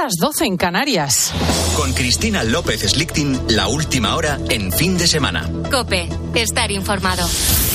las 12 en Canarias. Con Cristina López Slichting, la última hora en fin de semana. COPE, estar informado.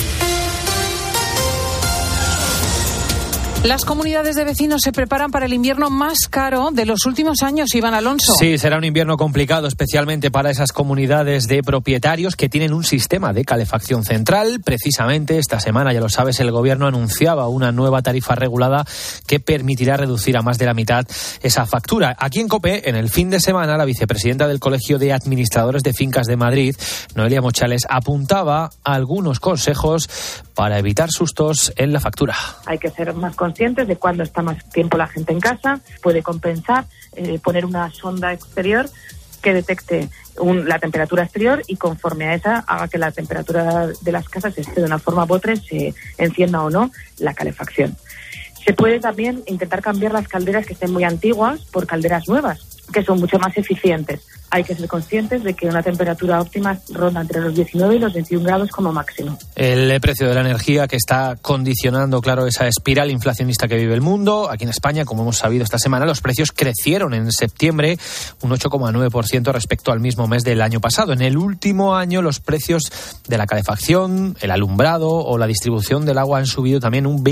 Las comunidades de vecinos se preparan para el invierno más caro de los últimos años, Iván Alonso. Sí, será un invierno complicado, especialmente para esas comunidades de propietarios que tienen un sistema de calefacción central. Precisamente esta semana, ya lo sabes, el Gobierno anunciaba una nueva tarifa regulada que permitirá reducir a más de la mitad esa factura. Aquí en COPE, en el fin de semana, la vicepresidenta del Colegio de Administradores de Fincas de Madrid, Noelia Mochales, apuntaba algunos consejos para evitar sustos en la factura. Hay que ser más conscientes de cuándo está más tiempo la gente en casa, puede compensar, poner una sonda exterior que detecte la temperatura exterior y conforme a esa haga que la temperatura de las casas esté de una forma u otra, se encienda o no la calefacción. Se puede también intentar cambiar las calderas que estén muy antiguas por calderas nuevas, que son mucho más eficientes. Hay que ser conscientes de que una temperatura óptima ronda entre los 19 y los 21 grados como máximo. El precio de la energía que está condicionando, claro, esa espiral inflacionista que vive el mundo. Aquí en España, como hemos sabido esta semana, los precios crecieron en septiembre un 8,9% respecto al mismo mes del año pasado. En el último año, los precios de la calefacción, el alumbrado o la distribución del agua han subido también un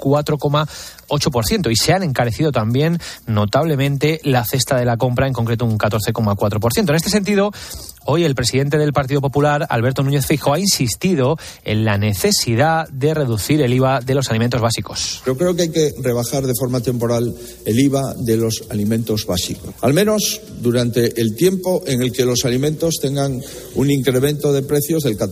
24,8% y se han encarecido también notablemente la cesta de la compra, en concreto un 14,4%. En este sentido, hoy el presidente del Partido Popular, Alberto Núñez Feijóo, ha insistido en la necesidad de reducir el IVA de los alimentos básicos. Yo creo que hay que rebajar de forma temporal el IVA de los alimentos básicos, al menos durante el tiempo en el que los alimentos tengan un incremento de precios del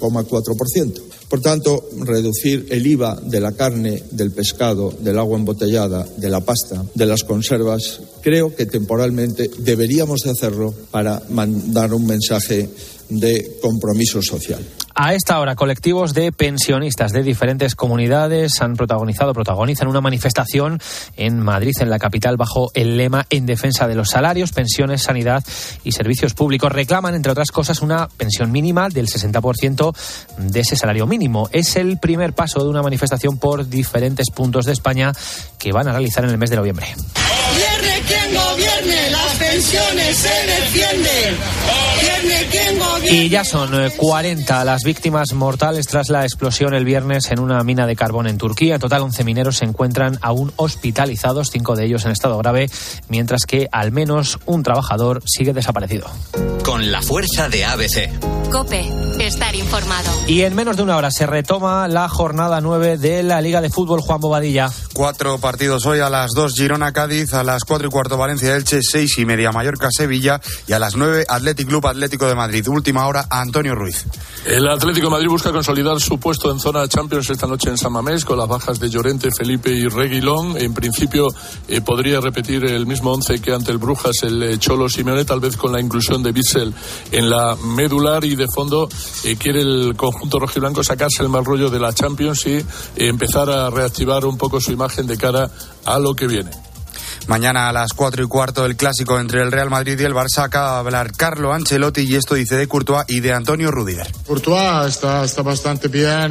14,4%. Por tanto, reducir el IVA de la carne, del pescado, del agua embotellada, de la pasta, de las conservas, creo que temporalmente deberíamos de hacerlo para mandar un mensaje de compromiso social. A esta hora, colectivos de pensionistas de diferentes comunidades protagonizan una manifestación en Madrid, en la capital, bajo el lema En defensa de los salarios, pensiones, sanidad y servicios públicos. Reclaman, entre otras cosas, una pensión mínima del 60% de ese salario mínimo. Es el primer paso de una manifestación por diferentes puntos de España que van a realizar en el mes de noviembre. Gobierne quien gobierne, las pensiones se defienden. Gobierne quien gobierne. Y ya son 40 las víctimas mortales tras la explosión el viernes en una mina de carbón en Turquía. En total, 11 mineros se encuentran aún hospitalizados, 5 de ellos en estado grave, mientras que al menos un trabajador sigue desaparecido. Con la fuerza de ABC. COPE, estar informado. Y en menos de una hora se retoma la jornada 9 de la Liga de Fútbol. Juan Bobadilla. 4 partidos hoy: a las 2 Girona-Cádiz, a las 4:15 Valencia-Elche, 6:30 Mallorca-Sevilla y a las 9 Athletic Club Atlético de Madrid. Última hora, Antonio Ruiz. El Atlético de Madrid busca consolidar su puesto en zona Champions esta noche en San Mamés, con las bajas de Llorente, Felipe y Reguilón. En principio podría repetir el mismo 11 que ante el Brujas el Cholo Simeone, tal vez con la inclusión de Bissell en la medular, y de fondo quiere el conjunto rojiblanco sacarse el mal rollo de la Champions y empezar a reactivar un poco su imagen de cara a lo que viene. Mañana a las 4:15 el clásico entre el Real Madrid y el Barça. Acaba de hablar Carlo Ancelotti y esto dice de Courtois y de Antonio Rüdiger. Courtois está bastante bien.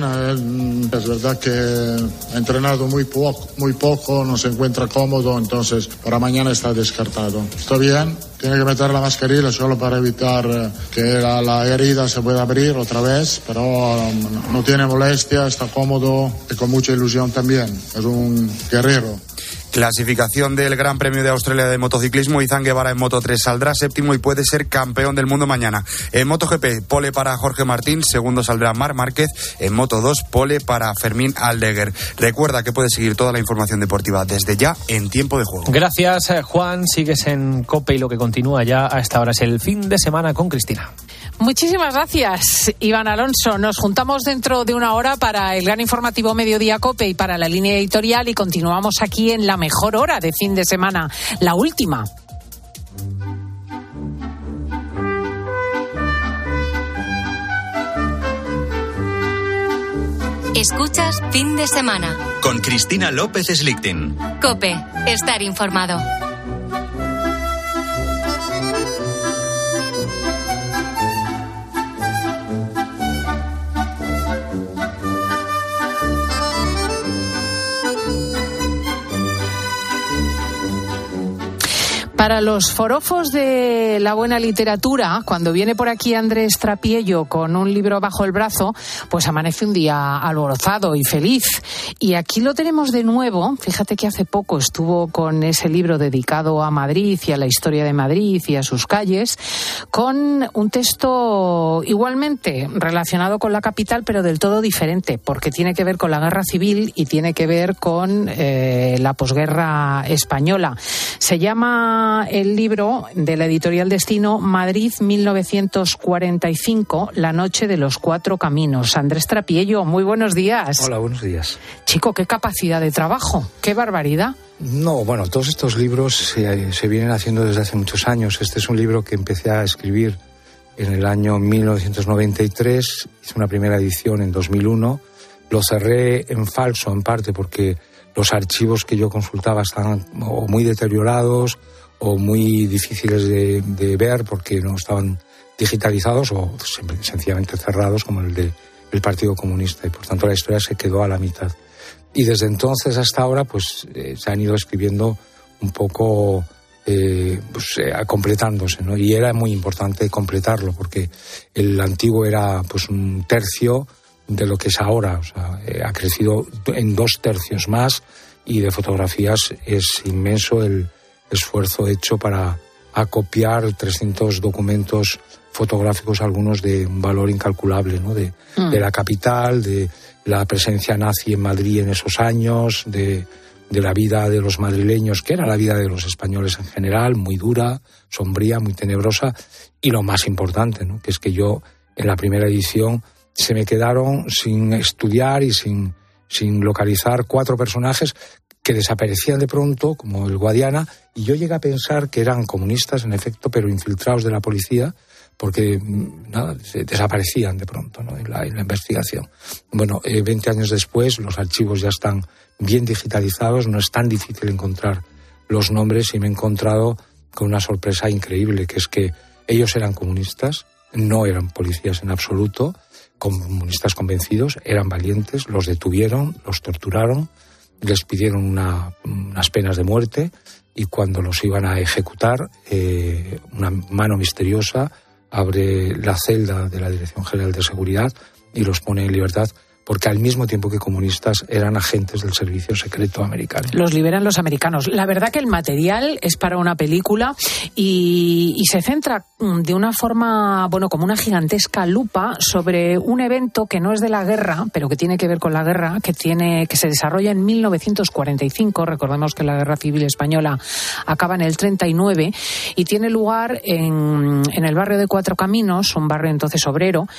Es verdad que ha entrenado muy poco, no se encuentra cómodo, entonces para mañana está descartado. Está bien, tiene que meter la mascarilla solo para evitar que la herida se pueda abrir otra vez, pero no tiene molestia, está cómodo y con mucha ilusión también. Es un guerrero. Clasificación del Gran Premio de Australia de motociclismo. Izan Guevara en Moto 3 saldrá séptimo y puede ser campeón del mundo mañana. En MotoGP, pole para Jorge Martín, segundo saldrá Marc Márquez. En Moto 2, pole para Fermín Aldeguer. Recuerda que puedes seguir toda la información deportiva desde ya en Tiempo de Juego. Gracias, Juan. Sigues en COPE y lo que continúa ya a esta hora es el fin de semana con Cristina. Muchísimas gracias, Iván Alonso. Nos juntamos dentro de una hora para el gran informativo Mediodía COPE y para la línea editorial, y continuamos aquí en la mejor hora de fin de semana, la última. Escuchas Fin de Semana con Cristina López Slichting. COPE, estar informado. Para los forofos de la buena literatura, cuando viene por aquí Andrés Trapiello con un libro bajo el brazo, pues amanece un día alborozado y feliz. Y aquí lo tenemos de nuevo. Fíjate que hace poco estuvo con ese libro dedicado a Madrid y a la historia de Madrid y a sus calles, con un texto igualmente relacionado con la capital, pero del todo diferente, porque tiene que ver con la guerra civil y tiene que ver con la posguerra española. Se llama el libro de la editorial Destino, Madrid 1945, La noche de los cuatro caminos. Andrés Trapiello, muy buenos días. Hola, buenos días. Chico, qué capacidad de trabajo, qué barbaridad. No, bueno, todos estos libros se vienen haciendo desde hace muchos años. Este es un libro que empecé a escribir en el año 1993, hice una primera edición en 2001, lo cerré en falso en parte porque los archivos que yo consultaba estaban o muy deteriorados o muy difíciles de ver porque no estaban digitalizados o sencillamente cerrados, como el del Partido Comunista, y por tanto la historia se quedó a la mitad. Y desde entonces hasta ahora pues se han ido escribiendo un poco completándose, ¿no? Y era muy importante completarlo porque el antiguo era pues un tercio de lo que es ahora, o sea, ha crecido en 2 tercios más, y de fotografías es inmenso el esfuerzo hecho para acopiar 300 documentos fotográficos, algunos de un valor incalculable, ¿no? De la capital, de la presencia nazi en Madrid en esos años, de la vida de los madrileños, que era la vida de los españoles en general, muy dura, sombría, muy tenebrosa, y lo más importante, ¿no? Que es que yo en la primera edición se me quedaron sin estudiar y sin localizar 4 personajes que desaparecían de pronto, como el Guadiana, y yo llegué a pensar que eran comunistas, en efecto, pero infiltrados de la policía, porque desaparecían de pronto, ¿no? en la investigación. Bueno, 20 años después, los archivos ya están bien digitalizados, no es tan difícil encontrar los nombres, y me he encontrado con una sorpresa increíble, que es que ellos eran comunistas, no eran policías en absoluto, comunistas convencidos, eran valientes, los detuvieron, los torturaron, les pidieron unas penas de muerte, y cuando los iban a ejecutar, una mano misteriosa abre la celda de la Dirección General de Seguridad y los pone en libertad, porque al mismo tiempo que comunistas eran agentes del servicio secreto americano. Los liberan los americanos. La verdad que el material es para una película y se centra de una forma, bueno, como una gigantesca lupa sobre un evento que no es de la guerra, pero que tiene que ver con la guerra, que se desarrolla en 1945. Recordemos que la Guerra Civil Española acaba en el 39 y tiene lugar en el barrio de Cuatro Caminos, un barrio entonces obrero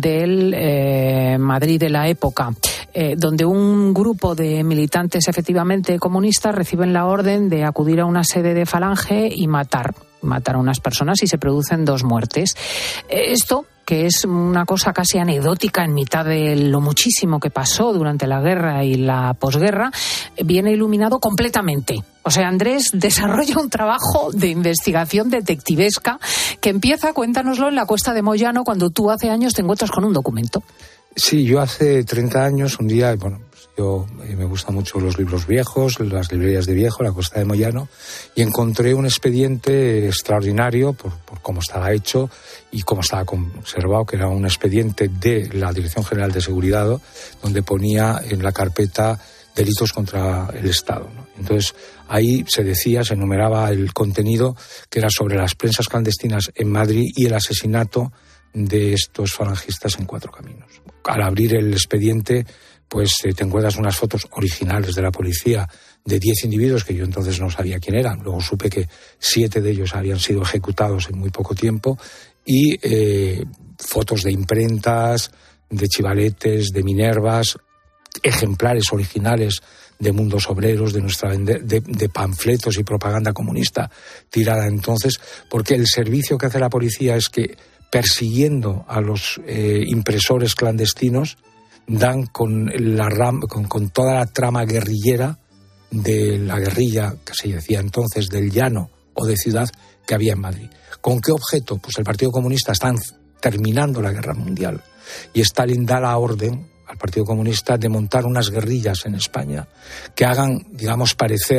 del Madrid de la época, donde un grupo de militantes efectivamente comunistas reciben la orden de acudir a una sede de Falange y matar a unas personas, y se producen 2 muertes. Esto, que es una cosa casi anecdótica en mitad de lo muchísimo que pasó durante la guerra y la posguerra, viene iluminado completamente. O sea, Andrés desarrolla un trabajo de investigación detectivesca que empieza, cuéntanoslo, en la Cuesta de Moyano, cuando tú hace años te encuentras con un documento. Sí, yo hace 30 años, un día, bueno, pues yo me gustan mucho los libros viejos, las librerías de viejo, la Cuesta de Moyano, y encontré un expediente extraordinario por cómo estaba hecho y cómo estaba conservado, que era un expediente de la Dirección General de Seguridad, donde ponía en la carpeta delitos contra el Estado, ¿no? Entonces, ahí se enumeraba el contenido, que era sobre las prensas clandestinas en Madrid y el asesinato de estos falangistas en Cuatro Caminos. Al abrir el expediente, pues te encuentras unas fotos originales de la policía de 10 individuos que yo entonces no sabía quién eran. Luego supe que 7 de ellos habían sido ejecutados en muy poco tiempo, y fotos de imprentas, de chivaletes, de Minervas, ejemplares originales de Mundos Obreros, de panfletos y propaganda comunista tirada entonces, porque el servicio que hace la policía es que, persiguiendo a los impresores clandestinos, dan con toda la trama guerrillera de la guerrilla, que se decía entonces, del llano o de ciudad, que había en Madrid. ¿Con qué objeto? Pues el Partido Comunista está terminando la Guerra Mundial y Stalin da la orden al Partido Comunista de montar unas guerrillas en España que hagan, digamos, parecer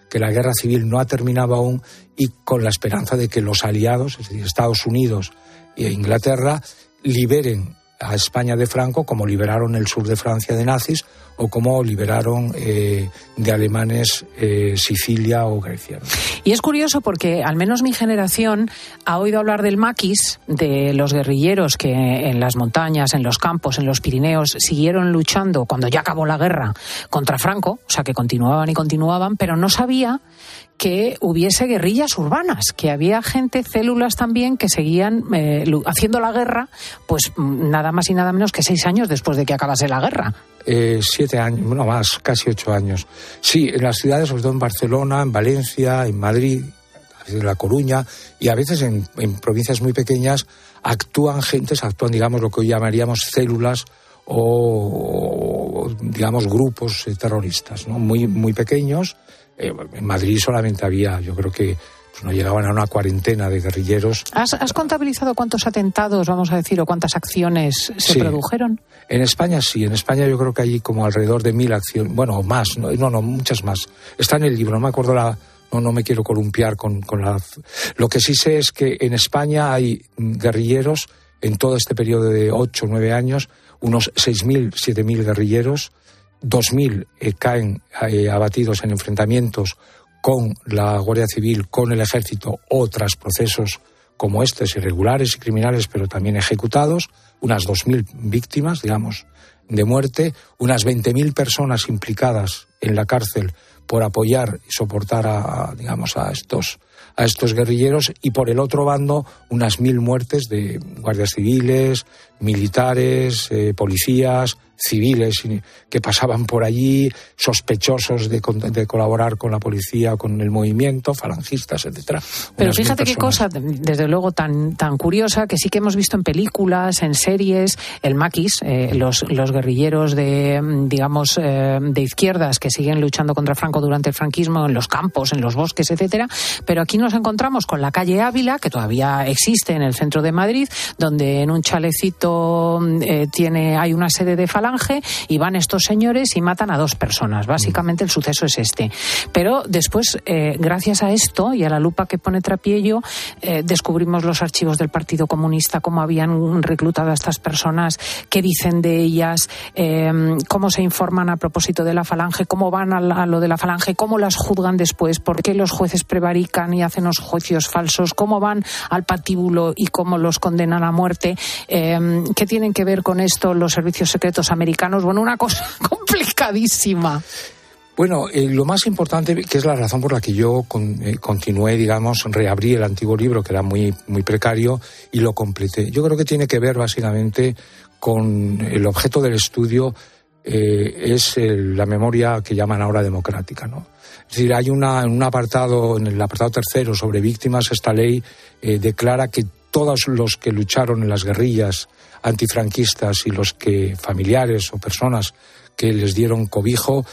que la guerra civil no ha terminado aún y con la esperanza de que los aliados, es decir, Estados Unidos e Inglaterra, liberen a España de Franco, como liberaron el sur de Francia de nazis o como liberaron de alemanes Sicilia o Grecia, ¿no? Y es curioso porque al menos mi generación ha oído hablar del maquis, de los guerrilleros que en las montañas, en los campos, en los Pirineos siguieron luchando cuando ya acabó la guerra contra Franco, o sea que continuaban, pero no sabía que hubiese guerrillas urbanas, que había gente, células también, que seguían haciendo la guerra, pues nada más y nada menos que 6 años después de que acabase la guerra. 7 años, no más, casi 8 años. Sí, en las ciudades, sobre todo en Barcelona, en Valencia, en Madrid, en La Coruña, y a veces en provincias muy pequeñas, actúan, digamos, lo que hoy llamaríamos células o digamos, grupos terroristas, ¿no? Muy, muy pequeños. En Madrid solamente había, yo creo que no llegaban a una 40 de guerrilleros. ¿Has contabilizado cuántos atentados, vamos a decir, o cuántas acciones se produjeron? En España sí, en España yo creo que hay como alrededor de 1000 acciones, bueno, más, no, muchas más. Está en el libro, no me acuerdo no me quiero columpiar con la... Lo que sí sé es que en España hay guerrilleros, en todo este periodo de 8 o 9 años, unos 6.000, 7.000 guerrilleros, 2.000 caen abatidos en enfrentamientos con la Guardia Civil, con el Ejército o tras procesos como estos, irregulares y criminales, pero también ejecutados, unas 2.000 víctimas, digamos, de muerte, unas 20.000 personas implicadas en la cárcel por apoyar y soportar a estos guerrilleros, y por el otro bando unas 1.000 muertes de guardias civiles, militares, policías, civiles que pasaban por allí, sospechosos de colaborar con la policía, con el movimiento, falangistas, etcétera. Pero fíjate qué cosa, desde luego, tan curiosa, que sí que hemos visto en películas, en series, el maquis, los guerrilleros de izquierdas que siguen luchando contra Franco durante el franquismo, en los campos, en los bosques, etcétera. Pero aquí nos encontramos con la calle Ávila, que todavía existe en el centro de Madrid, donde en un chalecito hay una sede de Falange, y van estos señores y matan a 2 personas. Básicamente el suceso es este. Pero después, gracias a esto y a la lupa que pone Trapiello, descubrimos los archivos del Partido Comunista, cómo habían reclutado a estas personas, qué dicen de ellas, cómo se informan a propósito de la Falange, cómo van a lo de la Falange, cómo las juzgan después, por qué los jueces prevarican y hacen los juicios falsos, cómo van al patíbulo y cómo los condenan a muerte, qué tienen que ver con esto los servicios secretos americanos. Bueno, una cosa complicadísima. Bueno, lo más importante, que es la razón por la que yo continué, digamos, reabrí el antiguo libro, que era muy, muy precario, y lo completé. Yo creo que tiene que ver básicamente con el objeto del estudio, es la memoria que llaman ahora democrática, ¿no? Es decir, hay en el apartado 3 sobre víctimas, esta ley declara que todos los que lucharon en las guerrillas antifranquistas y los que familiares o personas que les dieron cobijo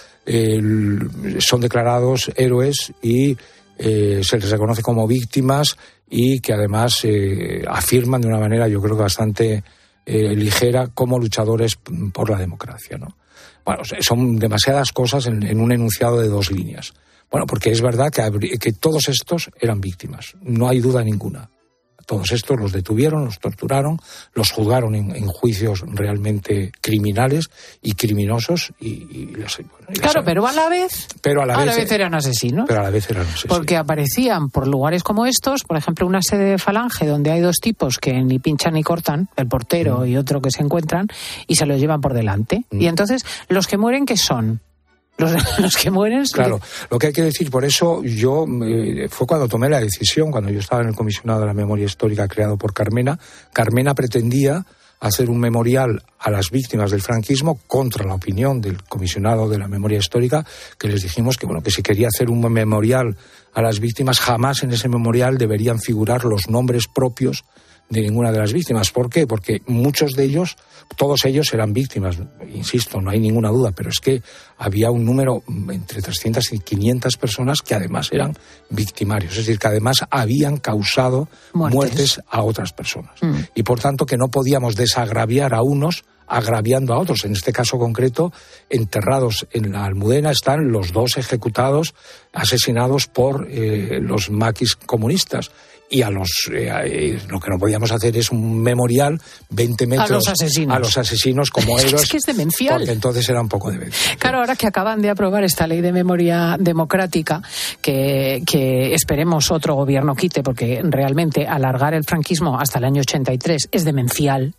son declarados héroes y se les reconoce como víctimas, y que además afirman de una manera, yo creo que bastante ligera, como luchadores por la democracia, ¿no? Bueno, son demasiadas cosas en un enunciado de 2 líneas. Bueno, porque es verdad que todos estos eran víctimas, no hay duda ninguna. Todos estos los detuvieron, los torturaron, los juzgaron en juicios realmente criminales y criminosos. Claro, pero a la vez eran asesinos. Pero a la vez eran asesinos. Porque aparecían por lugares como estos, por ejemplo, una sede de Falange donde hay 2 tipos que ni pinchan ni cortan, el portero y otro que se encuentran, y se los llevan por delante. Y entonces, los que mueren, ¿qué son? Los que mueren... Claro, lo que hay que decir, por eso yo fue cuando tomé la decisión, cuando yo estaba en el comisionado de la memoria histórica creado por Carmena. Carmena pretendía hacer un memorial a las víctimas del franquismo contra la opinión del comisionado de la memoria histórica, que les dijimos que si quería hacer un memorial a las víctimas, jamás en ese memorial deberían figurar los nombres propios de ninguna de las víctimas. ¿Por qué? Porque muchos de ellos, todos ellos eran víctimas, insisto, no hay ninguna duda, pero es que había un número entre 300 y 500 personas que además eran victimarios, es decir, que además habían causado muertes a otras personas. Y por tanto que no podíamos desagraviar a unos agraviando a otros. En este caso concreto, enterrados en la Almudena están los 2 ejecutados, asesinados por los maquis comunistas. Y lo que no podíamos hacer es un memorial 20 metros a los asesinos como héroes. Es que es demencial. Porque entonces era un poco demencial. Claro, ahora que acaban de aprobar esta ley de memoria democrática, que esperemos otro gobierno quite, porque realmente alargar el franquismo hasta el año 83 es demencial.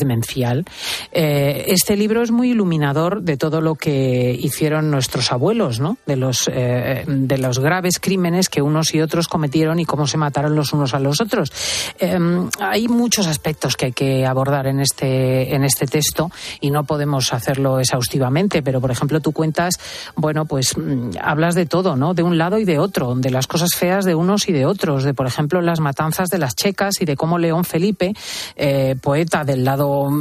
Este libro es muy iluminador de todo lo que hicieron nuestros abuelos, ¿no? De los graves crímenes que unos y otros cometieron y cómo se mataron los unos a los otros. Hay muchos aspectos que hay que abordar en este texto y no podemos hacerlo exhaustivamente, pero por ejemplo tú cuentas, bueno, pues hablas de todo, ¿no? De un lado y de otro, de las cosas feas de unos y de otros, de por ejemplo las matanzas de las checas y de cómo León Felipe, poeta del lado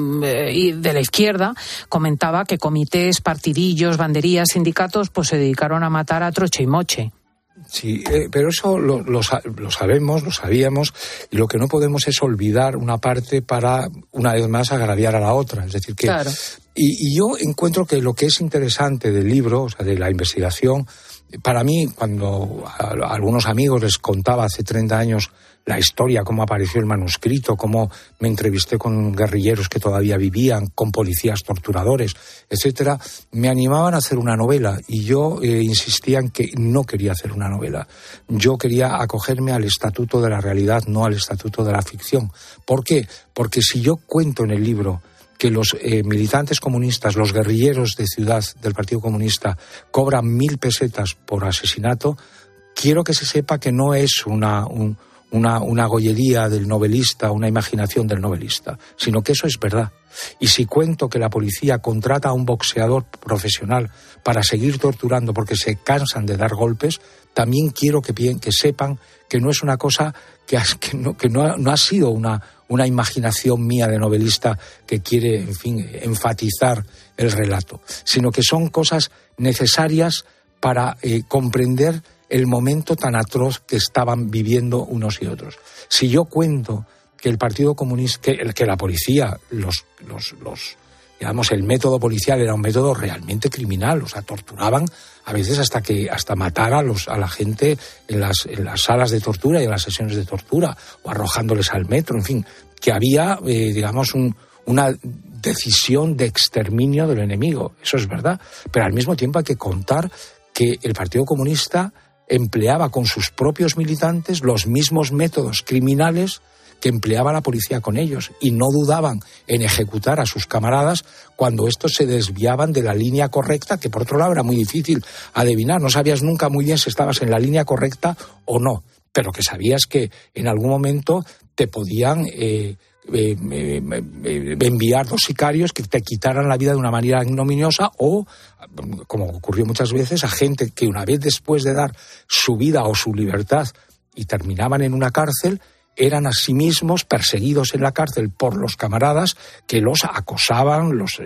y de la izquierda, comentaba que comités, partidillos, banderías, sindicatos, pues se dedicaron a matar a troche y moche. Sí, pero eso lo sabemos, lo sabíamos, y lo que no podemos es olvidar una parte para, una vez más, agraviar a la otra. Es decir, que... Claro. Y yo encuentro que lo que es interesante del libro, o sea, de la investigación, para mí, cuando a algunos amigos les contaba hace 30 años la historia, cómo apareció el manuscrito, cómo me entrevisté con guerrilleros que todavía vivían, con policías torturadores, etcétera, me animaban a hacer una novela y yo insistía en que no quería hacer una novela. Yo quería acogerme al estatuto de la realidad, no al estatuto de la ficción. ¿Por qué? Porque si yo cuento en el libro que los militantes comunistas, los guerrilleros de ciudad del Partido Comunista cobran 1.000 pesetas por asesinato, quiero que se sepa que no es una gollería del novelista, una imaginación del novelista, sino que eso es verdad. Y si cuento que la policía contrata a un boxeador profesional para seguir torturando porque se cansan de dar golpes, también quiero que sepan que no es una cosa que no ha sido una imaginación mía de novelista que quiere, en fin, enfatizar el relato, sino que son cosas necesarias para comprender el momento tan atroz que estaban viviendo unos y otros. Si yo cuento que el Partido Comunista, que la policía, digamos, el método policial era un método realmente criminal, o sea, torturaban a veces hasta matar a la gente en las salas de tortura y en las sesiones de tortura, o arrojándoles al metro, en fin, que había, digamos, una decisión de exterminio del enemigo, eso es verdad, pero al mismo tiempo hay que contar que el Partido Comunista empleaba con sus propios militantes los mismos métodos criminales que empleaba la policía con ellos, y no dudaban en ejecutar a sus camaradas cuando estos se desviaban de la línea correcta, que por otro lado era muy difícil adivinar, no sabías nunca muy bien si estabas en la línea correcta o no, pero que sabías que en algún momento te podían enviar 2 sicarios que te quitaran la vida de una manera ignominiosa, o, como ocurrió muchas veces, a gente que una vez después de dar su vida o su libertad y terminaban en una cárcel, eran asimismos perseguidos en la cárcel por los camaradas que los acosaban, los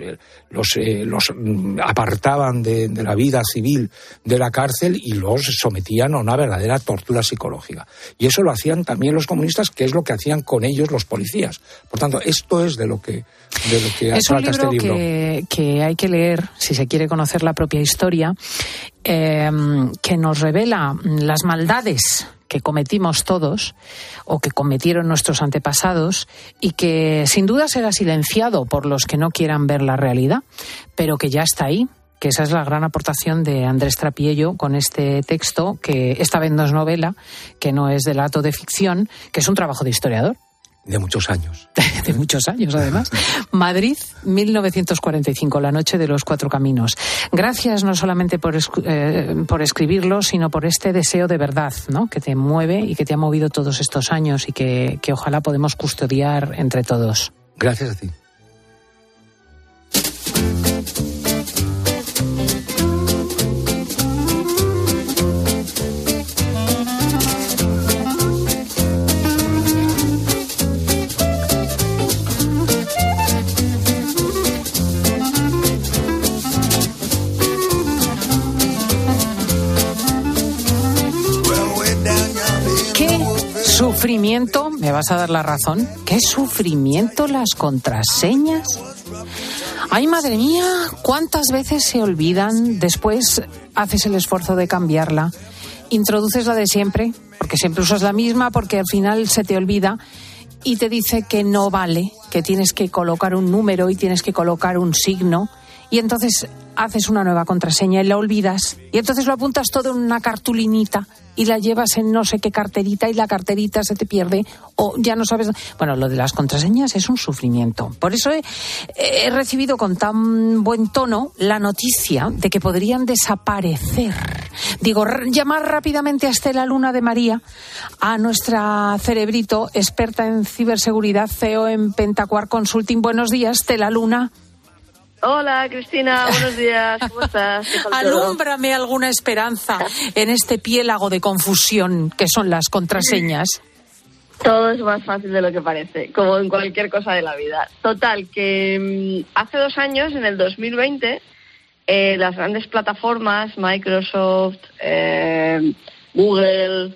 apartaban de la vida civil de la cárcel y los sometían a una verdadera tortura psicológica. Y eso lo hacían también los comunistas, que es lo que hacían con ellos los policías. Por tanto, esto es de lo que trata este libro. Que hay que leer si se quiere conocer la propia historia, que nos revela las maldades que cometimos todos o que cometieron nuestros antepasados, y que sin duda será silenciado por los que no quieran ver la realidad, pero que ya está ahí, que esa es la gran aportación de Andrés Trapiello con este texto, que esta vez no es novela, que no es relato de ficción, que es un trabajo de historiador. De muchos años. De muchos años, además. Madrid, 1945, la noche de los 4 caminos. Gracias no solamente por escribirlo, sino por este deseo de verdad, ¿no?, que te mueve y que te ha movido todos estos años, y que ojalá podemos custodiar entre todos. Gracias a ti. Sufrimiento, me vas a dar la razón. ¿Qué sufrimiento las contraseñas? Ay, madre mía, ¿cuántas veces se olvidan? Después haces el esfuerzo de cambiarla. Introduces la de siempre, porque siempre usas la misma, porque al final se te olvida y te dice que no vale, que tienes que colocar un número y tienes que colocar un signo. Y entonces haces una nueva contraseña y la olvidas. Y entonces lo apuntas todo en una cartulinita y la llevas en no sé qué carterita y la carterita se te pierde o ya no sabes. Bueno, lo de las contraseñas es un sufrimiento. Por eso he recibido con tan buen tono la noticia de que podrían desaparecer. Digo, llamar rápidamente a Estela Luna de María, a nuestra cerebrito, experta en ciberseguridad, CEO en Pentacuar Consulting. Buenos días, Estela Luna. Hola, Cristina, buenos días, ¿cómo estás? Alúmbrame alguna esperanza en este piélago de confusión que son las contraseñas. Todo es más fácil de lo que parece, como en cualquier cosa de la vida. Total, que hace 2 años, en el 2020, las grandes plataformas, Microsoft, Google,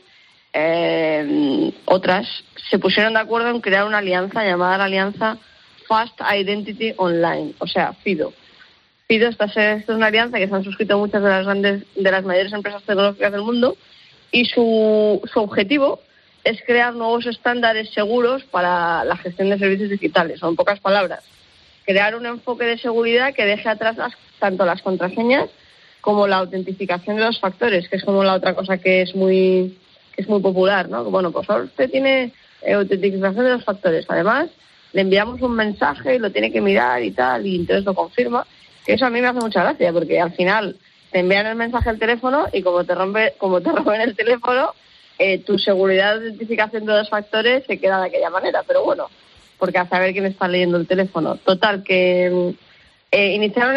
otras, se pusieron de acuerdo en crear una alianza llamada la Alianza Fast Identity Online, o sea, FIDO. FIDO esta es una alianza que se han suscrito muchas de las mayores empresas tecnológicas del mundo y su objetivo es crear nuevos estándares seguros para la gestión de servicios digitales, o en pocas palabras, crear un enfoque de seguridad que deje atrás tanto las contraseñas como la autentificación de los factores, que es como la otra cosa que es muy popular, ¿no? Bueno, pues ahora usted tiene autentificación de los factores. Además, le enviamos un mensaje y lo tiene que mirar y tal, y entonces lo confirma. Que eso a mí me hace mucha gracia, porque al final te envían el mensaje al teléfono y como te roben el teléfono, tu seguridad de identificación de 2 factores se queda de aquella manera. Pero bueno, porque a saber quién está leyendo el teléfono. Total, que iniciaron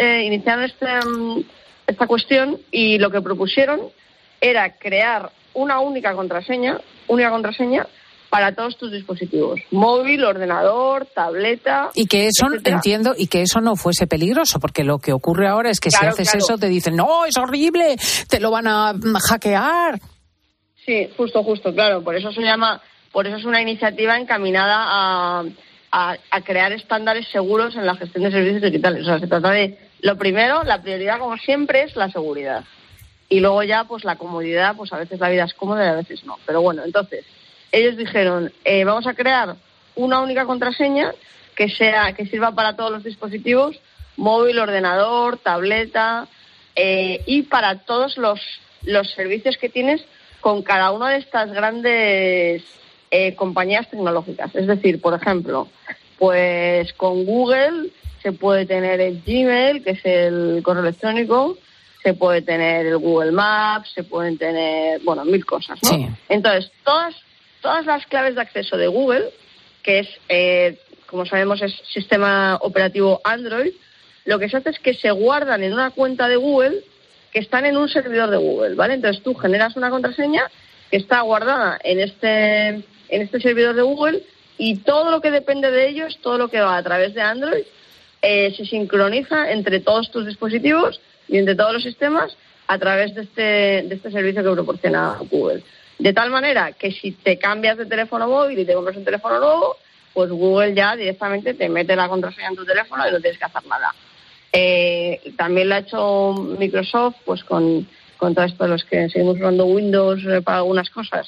esta cuestión y lo que propusieron era crear una única contraseña para todos tus dispositivos, móvil, ordenador, tableta. Y que eso, etcétera. Entiendo, y que eso no fuese peligroso, porque lo que ocurre ahora es que si haces eso te dicen, no, es horrible, te lo van a hackear. Sí, justo, claro, por eso es una iniciativa encaminada a crear estándares seguros en la gestión de servicios digitales. O sea, se trata de, lo primero, la prioridad como siempre es la seguridad. Y luego ya, pues la comodidad, pues a veces la vida es cómoda y a veces no. Pero bueno, entonces ellos dijeron, vamos a crear una única contraseña que sirva para todos los dispositivos, móvil, ordenador, tableta, y para todos los servicios que tienes con cada una de estas grandes compañías tecnológicas. Es decir, por ejemplo, pues con Google se puede tener el Gmail, que es el correo electrónico, se puede tener el Google Maps, se pueden tener, bueno, 1000 cosas, ¿no? Sí. Entonces, todas las claves de acceso de Google, que es, como sabemos, es sistema operativo Android, lo que se hace es que se guardan en una cuenta de Google que están en un servidor de Google, ¿vale? Entonces tú generas una contraseña que está guardada en este servidor de Google y todo lo que depende de ellos, todo lo que va a través de Android, se sincroniza entre todos tus dispositivos y entre todos los sistemas a través de este servicio que proporciona Google. De tal manera que si te cambias de teléfono móvil y te compras un teléfono nuevo, pues Google ya directamente te mete la contraseña en tu teléfono y no tienes que hacer nada. También lo ha hecho Microsoft, pues con todo esto de los que seguimos usando Windows para algunas cosas.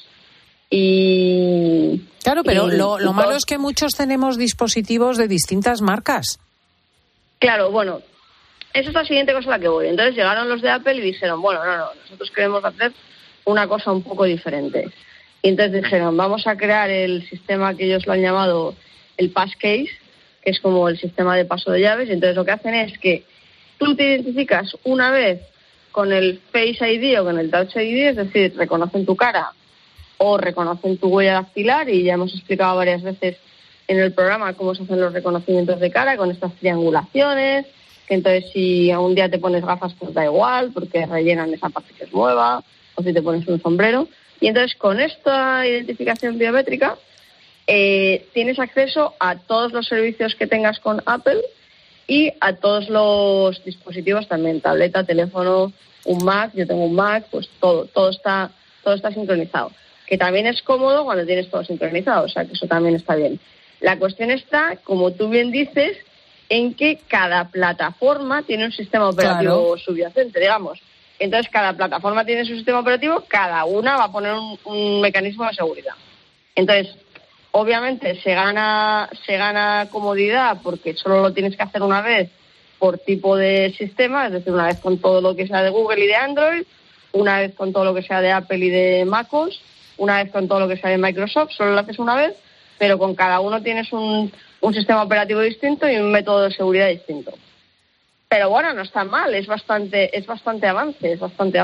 Y claro, pero lo malo es que muchos tenemos dispositivos de distintas marcas. Claro, bueno, esa es la siguiente cosa a la que voy. Entonces llegaron los de Apple y dijeron, bueno, no, nosotros queremos hacer una cosa un poco diferente. Y entonces dijeron, vamos a crear el sistema que ellos lo han llamado el Passcase, que es como el sistema de paso de llaves. Y entonces lo que hacen es que tú te identificas una vez con el Face ID o con el Touch ID, es decir, reconocen tu cara o reconocen tu huella dactilar, y ya hemos explicado varias veces en el programa cómo se hacen los reconocimientos de cara con estas triangulaciones, que entonces si un día te pones gafas pues da igual, porque rellenan esa parte que es nueva, o si te pones un sombrero. Y entonces con esta identificación biométrica tienes acceso a todos los servicios que tengas con Apple y a todos los dispositivos también, tableta, teléfono, un Mac, yo tengo un Mac, pues todo está sincronizado. Que también es cómodo cuando tienes todo sincronizado, o sea que eso también está bien. La cuestión está, como tú bien dices, en que cada plataforma tiene un sistema operativo subyacente, digamos. Entonces, cada plataforma tiene su sistema operativo, cada una va a poner un mecanismo de seguridad. Entonces, obviamente se gana comodidad porque solo lo tienes que hacer una vez por tipo de sistema, es decir, una vez con todo lo que sea de Google y de Android, una vez con todo lo que sea de Apple y de MacOS, una vez con todo lo que sea de Microsoft, solo lo haces una vez, pero con cada uno tienes un sistema operativo distinto y un método de seguridad distinto. Pero bueno, no está mal, es bastante avance.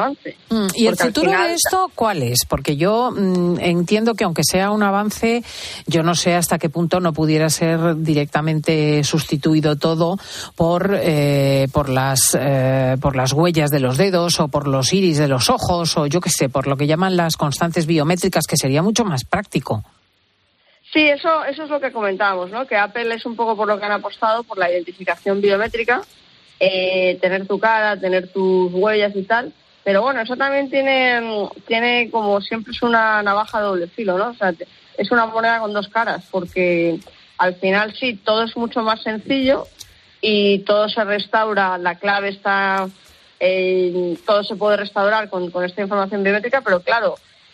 ¿Y el futuro de esto cuál es? Porque yo entiendo que aunque sea un avance, yo no sé hasta qué punto no pudiera ser directamente sustituido todo por las huellas de los dedos o por los iris de los ojos o yo qué sé, por lo que llaman las constantes biométricas, que sería mucho más práctico. Sí, eso es lo que comentábamos, ¿no? Que Apple es un poco por lo que han apostado, por la identificación biométrica. Tener tu cara, tener tus huellas y tal, pero bueno, eso también tiene como siempre es una navaja de doble filo, ¿no? O sea, es una moneda con dos caras, porque al final sí, todo es mucho más sencillo y todo se restaura, la clave está, todo se puede restaurar con esta información biométrica, pero claro,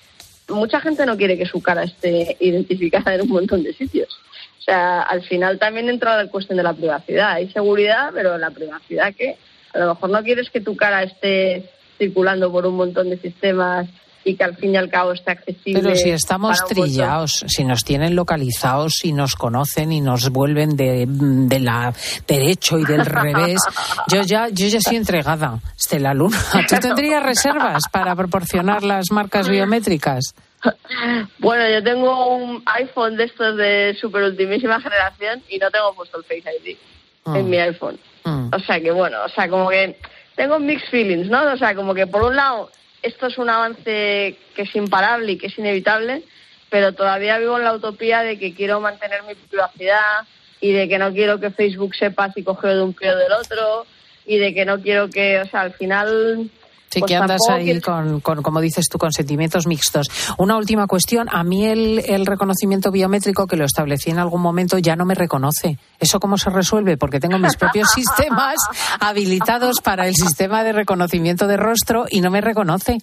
mucha gente no quiere que su cara esté identificada en un montón de sitios. O sea, al final también entra la cuestión de la privacidad. Hay seguridad, pero la privacidad que a lo mejor no quieres que tu cara esté circulando por un montón de sistemas y que al fin y al cabo esté accesible. Pero si estamos trillados, si nos tienen localizados, si nos conocen y nos vuelven de la derecho y del revés, yo ya estoy entregada, Estela Luna. ¿Tú tendrías reservas para proporcionar las marcas biométricas? Bueno, yo tengo un iPhone de estos de super ultimísima generación y no tengo puesto el Face ID en mi iPhone. O sea que bueno, o sea, como que tengo mixed feelings, ¿no? O sea, como que por un lado esto es un avance que es imparable y que es inevitable, pero todavía vivo en la utopía de que quiero mantener mi privacidad y de que no quiero que Facebook sepa si cogió de un pie o del otro y de que no quiero que, o sea, al final... Sí, pues que andas ahí con, como dices tú, con sentimientos mixtos. Una última cuestión. A mí el reconocimiento biométrico, que lo establecí en algún momento, ya no me reconoce. ¿Eso cómo se resuelve? Porque tengo mis propios sistemas habilitados para el sistema de reconocimiento de rostro y no me reconoce.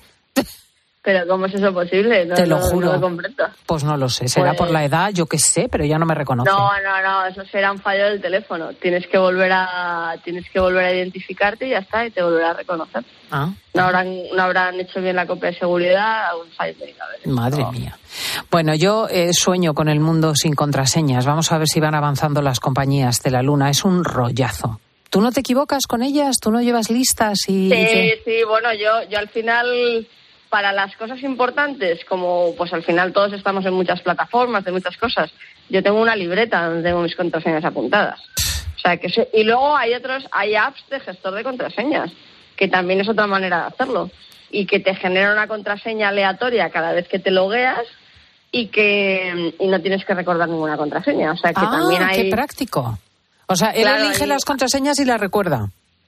¿Pero cómo es eso posible? Te lo juro. No lo comprendo. Pues no lo sé. Será por la edad, yo qué sé, pero ya no me reconoce. No, eso será un fallo del teléfono. Tienes que volver a identificarte y ya está, y te volverá a reconocer. No habrán hecho bien la copia de seguridad, algún fallo tiene que haber. Madre mía. Bueno, yo sueño con el mundo sin contraseñas. Vamos a ver si van avanzando las compañías de la Luna. Es un rollazo. ¿Tú no te equivocas con ellas? ¿Tú no llevas listas? Sí, bueno, yo al final... Para las cosas importantes, como pues al final todos estamos en muchas plataformas, de muchas cosas, yo tengo una libreta donde tengo mis contraseñas apuntadas. O sea que y luego hay apps de gestor de contraseñas, que también es otra manera de hacerlo, y que te genera una contraseña aleatoria cada vez que te logueas y no tienes que recordar ninguna contraseña. O sea que también hay... ¡Qué práctico! O sea, él elige las contraseñas y las recuerda.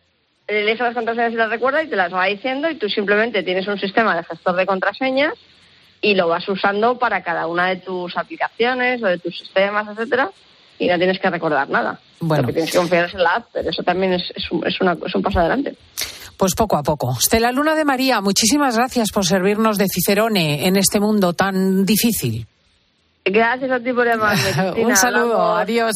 Elige las contraseñas y las recuerda y te las va diciendo y tú simplemente tienes un sistema de gestor de contraseñas y lo vas usando para cada una de tus aplicaciones o de tus sistemas, etcétera, y no tienes que recordar nada. Bueno. Lo que tienes que confiar es en la app, pero eso también es un paso adelante. Pues poco a poco. Estela Luna de María, muchísimas gracias por servirnos de cicerone en este mundo tan difícil. Gracias a ti por llamarme. Un saludo, adiós.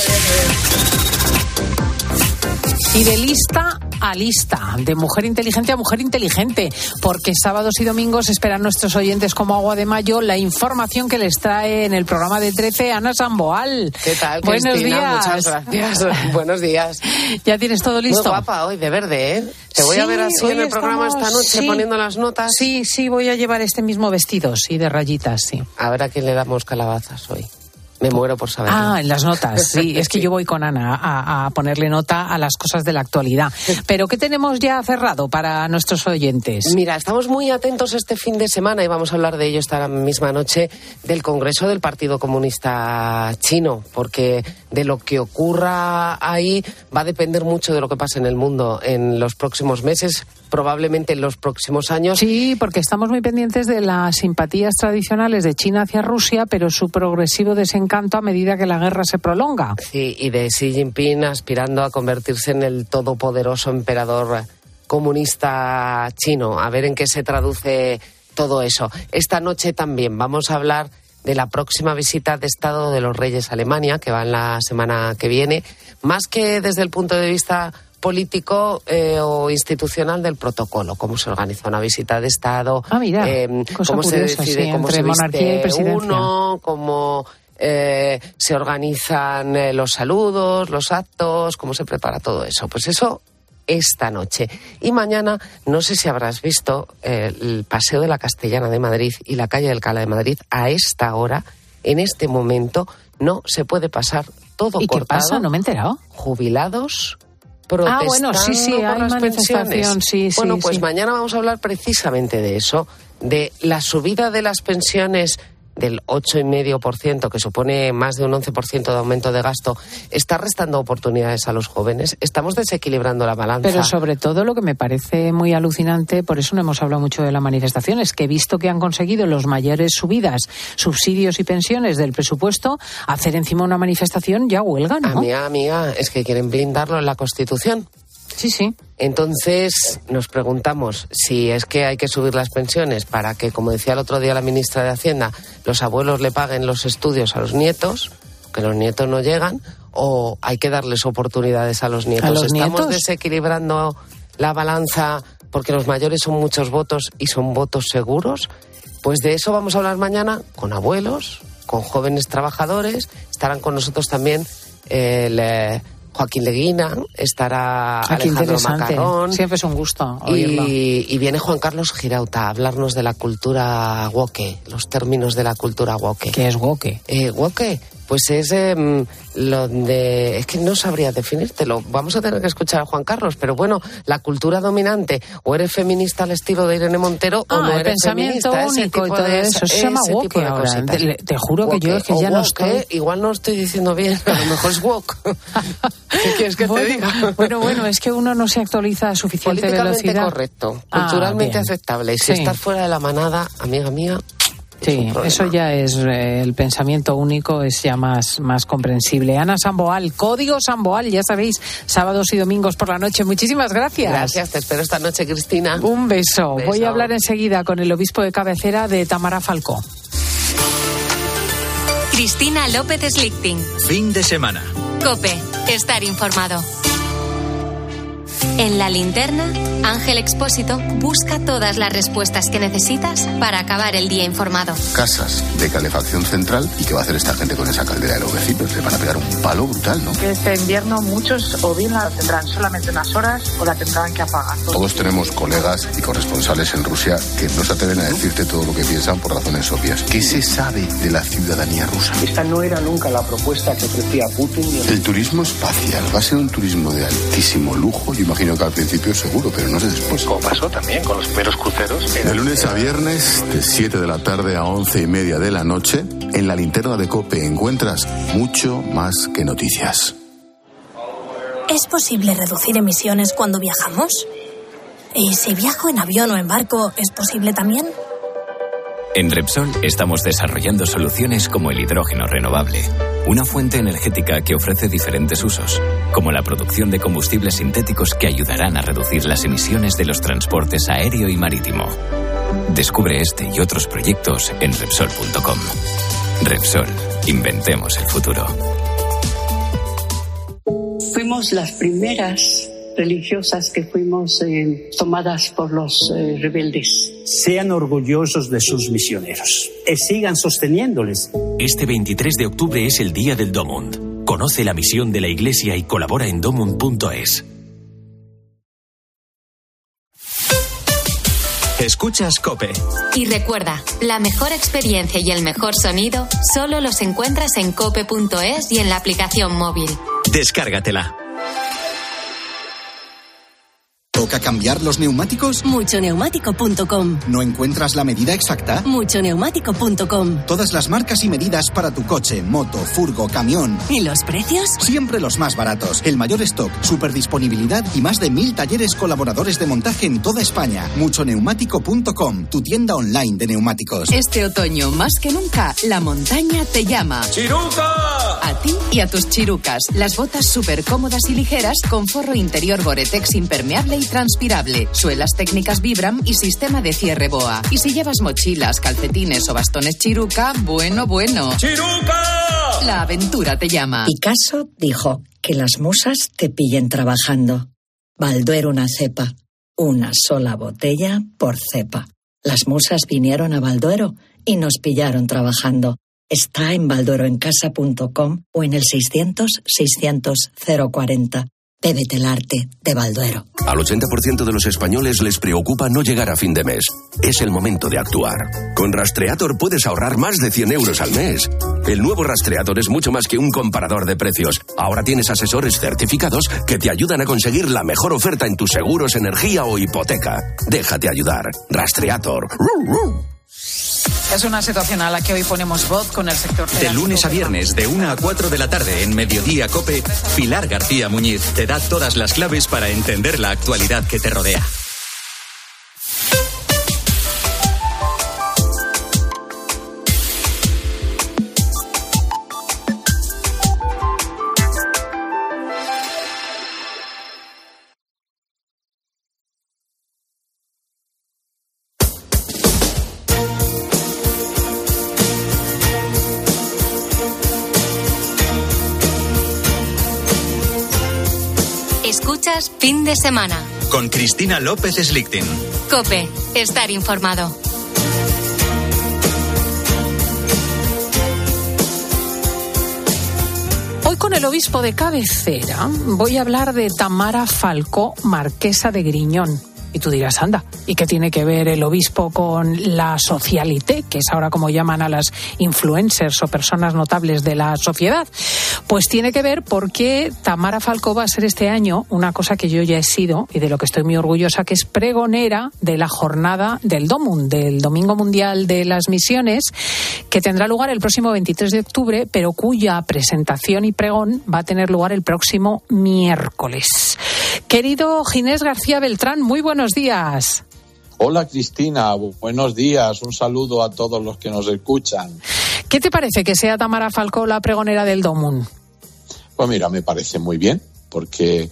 Y de lista a lista, de mujer inteligente a mujer inteligente, porque sábados y domingos esperan nuestros oyentes como agua de mayo la información que les trae en el programa de 13 Ana Samboal. ¿Qué tal, Buenos Cristina? días. Muchas gracias. Buenos días. ¿Ya tienes todo listo? Muy guapa hoy, de verde, ¿eh? Te voy a ver así en el programa esta noche poniendo las notas. Sí, voy a llevar este mismo vestido, sí, de rayitas, sí. A ver a quién le damos calabazas hoy. Me muero por saberlo. En las notas, sí. Es que yo voy con Ana a ponerle nota a las cosas de la actualidad. Pero ¿qué tenemos ya cerrado para nuestros oyentes? Mira, estamos muy atentos este fin de semana y vamos a hablar de ello esta misma noche del Congreso del Partido Comunista Chino, porque de lo que ocurra ahí va a depender mucho de lo que pase en el mundo en los próximos meses, probablemente en los próximos años. Sí, porque estamos muy pendientes de las simpatías tradicionales de China hacia Rusia, pero su progresivo desencante encanto a medida que la guerra se prolonga. Sí, y de Xi Jinping aspirando a convertirse en el todopoderoso emperador comunista chino. A ver en qué se traduce todo eso. Esta noche también vamos a hablar de la próxima visita de Estado de los Reyes a Alemania, que va en la semana que viene, más que desde el punto de vista político o institucional del protocolo, cómo se organiza una visita de Estado, cómo se decide, sí, cómo entre se monarquía y viste presidencia. uno, cómo se organizan los saludos, los actos, cómo se prepara todo eso. Pues eso esta noche. Y mañana, no sé si habrás visto el Paseo de la Castellana de Madrid y la calle del Cala de Madrid. A esta hora, en este momento, no se puede pasar todo ¿Y cortado. qué pasa? No me he enterado. Jubilados protestando bueno, sí, por hay las manifestación, pensiones. sí. Bueno, pues sí. mañana vamos a hablar precisamente de eso, de la subida de las pensiones del 8,5%, que supone más de un 11% de aumento de gasto, está restando oportunidades a los jóvenes. Estamos desequilibrando la balanza. Pero sobre todo lo que me parece muy alucinante, por eso no hemos hablado mucho de la manifestación, es que he visto que han conseguido los mayores subidas, subsidios y pensiones del presupuesto, hacer encima una manifestación ya huelga, ¿no? Amiga, es que quieren blindarlo en la Constitución. Sí. Entonces nos preguntamos si es que hay que subir las pensiones para que, como decía el otro día la ministra de Hacienda, los abuelos le paguen los estudios a los nietos, que los nietos no llegan, o hay que darles oportunidades a los nietos. Estamos desequilibrando la balanza porque los mayores son muchos votos y son votos seguros. Pues de eso vamos a hablar mañana con abuelos, con jóvenes trabajadores. Estarán con nosotros también Joaquín Leguina, estará Alejandro Macarrón. Siempre es un gusto oírlo. Y viene Juan Carlos Girauta a hablarnos de la cultura woke, los términos de la cultura woke. ¿Qué es woke? Woke, pues es es que no sabría definírtelo. Vamos a tener que escuchar a Juan Carlos, pero bueno, la cultura dominante, o eres feminista al estilo de Irene Montero, o no eres pensamiento feminista. único y todo eso. Se llama woke ahora. Te juro que yo es que ya no estoy... Igual no estoy diciendo bien, a lo mejor es woke. ¿Qué quieres que te diga? Bueno, es que uno no se actualiza a suficiente políticamente velocidad. Correcto, culturalmente aceptable. Y si estás fuera de la manada, amiga mía... Sí, eso ya es el pensamiento único, es ya más comprensible. Ana Samboal, Código Samboal, ya sabéis, sábados y domingos por la noche. Muchísimas gracias. Gracias, te espero esta noche, Cristina. Un beso. Voy a hablar enseguida con el obispo de cabecera de Tamara Falcó. Cristina López Slichting. Fin de semana. COPE, estar informado. En La Linterna, Ángel Expósito busca todas las respuestas que necesitas para acabar el día informado. Casas de calefacción central. ¿Y qué va a hacer esta gente con esa caldera de los vecinos? Le van a pegar un palo brutal, ¿no? Este invierno muchos o bien la tendrán solamente unas horas o la tendrán que apagar. Todos tenemos colegas y corresponsales en Rusia que no se atreven a decirte todo lo que piensan por razones obvias. ¿Qué se sabe de la ciudadanía rusa? Esta no era nunca la propuesta que ofrecía Putin. El turismo espacial va a ser un turismo de altísimo lujo. Yo imagino que al principio seguro, pero no sé después. Como pasó también con los primeros cruceros. De lunes a viernes, de 7 de la tarde a 11:30 de la noche, en La Linterna de COPE encuentras mucho más que noticias. ¿Es posible reducir emisiones cuando viajamos? ¿Y si viajo en avión o en barco, es posible también? En Repsol estamos desarrollando soluciones como el hidrógeno renovable, una fuente energética que ofrece diferentes usos, como la producción de combustibles sintéticos que ayudarán a reducir las emisiones de los transportes aéreo y marítimo. Descubre este y otros proyectos en Repsol.com. Repsol, inventemos el futuro. Fuimos las primeras religiosas que fuimos tomadas por los rebeldes. Sean orgullosos de sus misioneros y sigan sosteniéndoles. Este 23 de octubre es el Día del Domund. Conoce la misión de la Iglesia y colabora en domund.es. Escuchas COPE. Y recuerda, la mejor experiencia y el mejor sonido solo los encuentras en cope.es y en la aplicación móvil. Descárgatela. ¿Toca cambiar los neumáticos? Muchoneumático.com. ¿No encuentras la medida exacta? Muchoneumático.com. Todas las marcas y medidas para tu coche, moto, furgo, camión. ¿Y los precios? Siempre los más baratos. El mayor stock, superdisponibilidad y más de 1000 talleres colaboradores de montaje en toda España. Muchoneumático.com, tu tienda online de neumáticos. Este otoño, más que nunca, la montaña te llama. ¡Chiruca! A ti y a tus chirucas. Las botas súper cómodas y ligeras con forro interior Gore-Tex impermeable y transpirable, suelas técnicas Vibram y sistema de cierre BOA. Y si llevas mochilas, calcetines o bastones Chiruca, bueno. ¡Chiruca! La aventura te llama. Picasso dijo que las musas te pillen trabajando. Balduero una cepa. Una sola botella por cepa. Las musas vinieron a Balduero y nos pillaron trabajando. Está en baldueroencasa.com o en el 600-600-040. Bébete el arte de Balduero. Al 80% de los españoles les preocupa no llegar a fin de mes. Es el momento de actuar. Con Rastreator puedes ahorrar más de 100 euros al mes. El nuevo Rastreator es mucho más que un comparador de precios. Ahora tienes asesores certificados que te ayudan a conseguir la mejor oferta en tus seguros, energía o hipoteca. Déjate ayudar. Rastreator. Es una situación a la que hoy ponemos voz con el sector De lunes a viernes, de 1 a 4 de la tarde, en Mediodía COPE, Pilar García Muñiz te da todas las claves para entender la actualidad que te rodea. Escuchas Fin de Semana. Con Cristina López Slichting. COPE. Estar informado. Hoy con el obispo de cabecera voy a hablar de Tamara Falcó, marquesa de Griñón. Y tú dirás, anda, ¿y qué tiene que ver el obispo con la socialité, que es ahora como llaman a las influencers o personas notables de la sociedad? Pues tiene que ver porque Tamara Falcó va a ser este año una cosa que yo ya he sido y de lo que estoy muy orgullosa, que es pregonera de la jornada del DOMUN, del Domingo Mundial de las Misiones, que tendrá lugar el próximo 23 de octubre, pero cuya presentación y pregón va a tener lugar el próximo miércoles. Querido Ginés García Beltrán, muy buenos días. Hola Cristina, buenos días, un saludo a todos los que nos escuchan. ¿Qué te parece que sea Tamara Falcó la pregonera del DOMUN? Pues mira, me parece muy bien, porque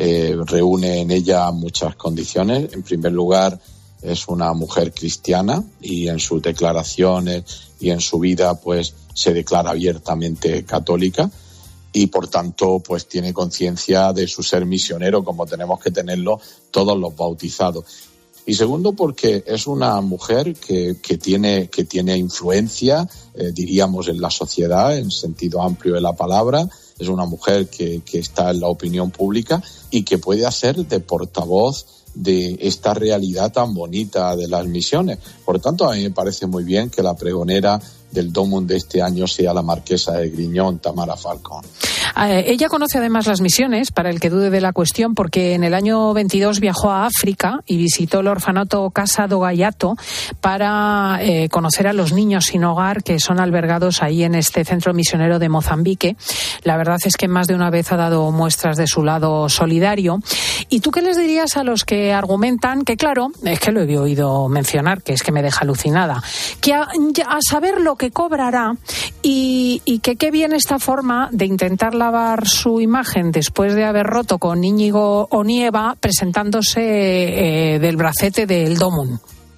reúne en ella muchas condiciones. En primer lugar, es una mujer cristiana y en sus declaraciones y en su vida pues se declara abiertamente católica. Y por tanto, pues tiene conciencia de su ser misionero, como tenemos que tenerlo todos los bautizados. Y segundo, porque es una mujer que tiene influencia, diríamos, en la sociedad, en sentido amplio de la palabra. Es una mujer que está en la opinión pública y que puede hacer de portavoz de esta realidad tan bonita de las misiones. Por tanto, a mí me parece muy bien que la pregonera del DOMUN de este año sea la marquesa de Griñón, Tamara Falcó. Ella conoce además las misiones, para el que dude de la cuestión, porque en el año 22 viajó a África y visitó el orfanato Casa do Gaiato para conocer a los niños sin hogar que son albergados ahí en este centro misionero de Mozambique. La verdad es que más de una vez ha dado muestras de su lado solidario. ¿Y tú qué les dirías a los que argumentan que, claro, es que lo he oído mencionar, que es que me deja alucinada, que a saber lo que cobrará y que qué bien esta forma de intentar lavar su imagen después de haber roto con Íñigo Onieva presentándose del bracete del DOMUN?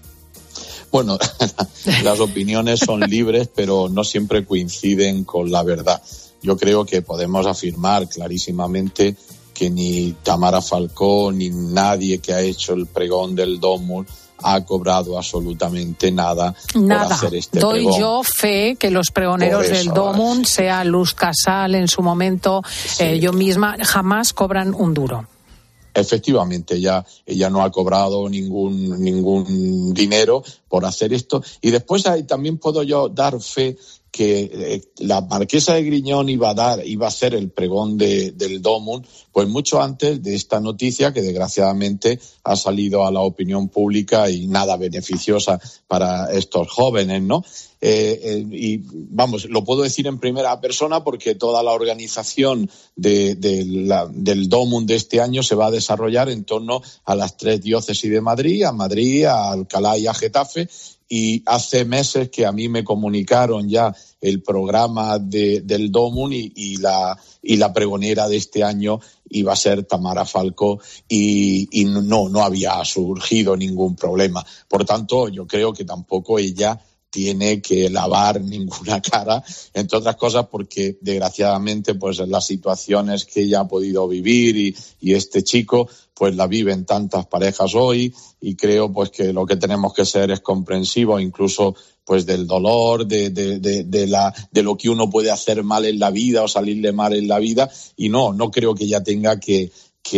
Bueno, las opiniones son libres, pero no siempre coinciden con la verdad. Yo creo que podemos afirmar clarísimamente que ni Tamara Falcó ni nadie que ha hecho el pregón del DOMUN ha cobrado absolutamente nada por hacer este doy pregón. Yo fe que los pregoneros del DOMUN, sea Luz Casal en su momento, sí, yo misma, jamás cobran un duro. Efectivamente, ella no ha cobrado ningún dinero por hacer esto. Y después también puedo yo dar fe que la marquesa de Griñón iba a hacer el pregón del Domund, pues mucho antes de esta noticia que desgraciadamente ha salido a la opinión pública y nada beneficiosa para estos jóvenes, ¿no? Y vamos, lo puedo decir en primera persona porque toda la organización del Domund de este año se va a desarrollar en torno a las 3 diócesis de Madrid, a Alcalá y a Getafe. Y hace meses que a mí me comunicaron ya el programa del Domund y la pregonera de este año iba a ser Tamara Falcó y no había surgido ningún problema. Por tanto, yo creo que tampoco ella tiene que lavar ninguna cara, entre otras cosas porque desgraciadamente pues las situaciones que ella ha podido vivir y este chico pues la viven tantas parejas hoy, y creo pues que lo que tenemos que ser es comprensivos incluso pues del dolor, de lo que uno puede hacer mal en la vida o salirle mal en la vida, y no creo que ella tenga que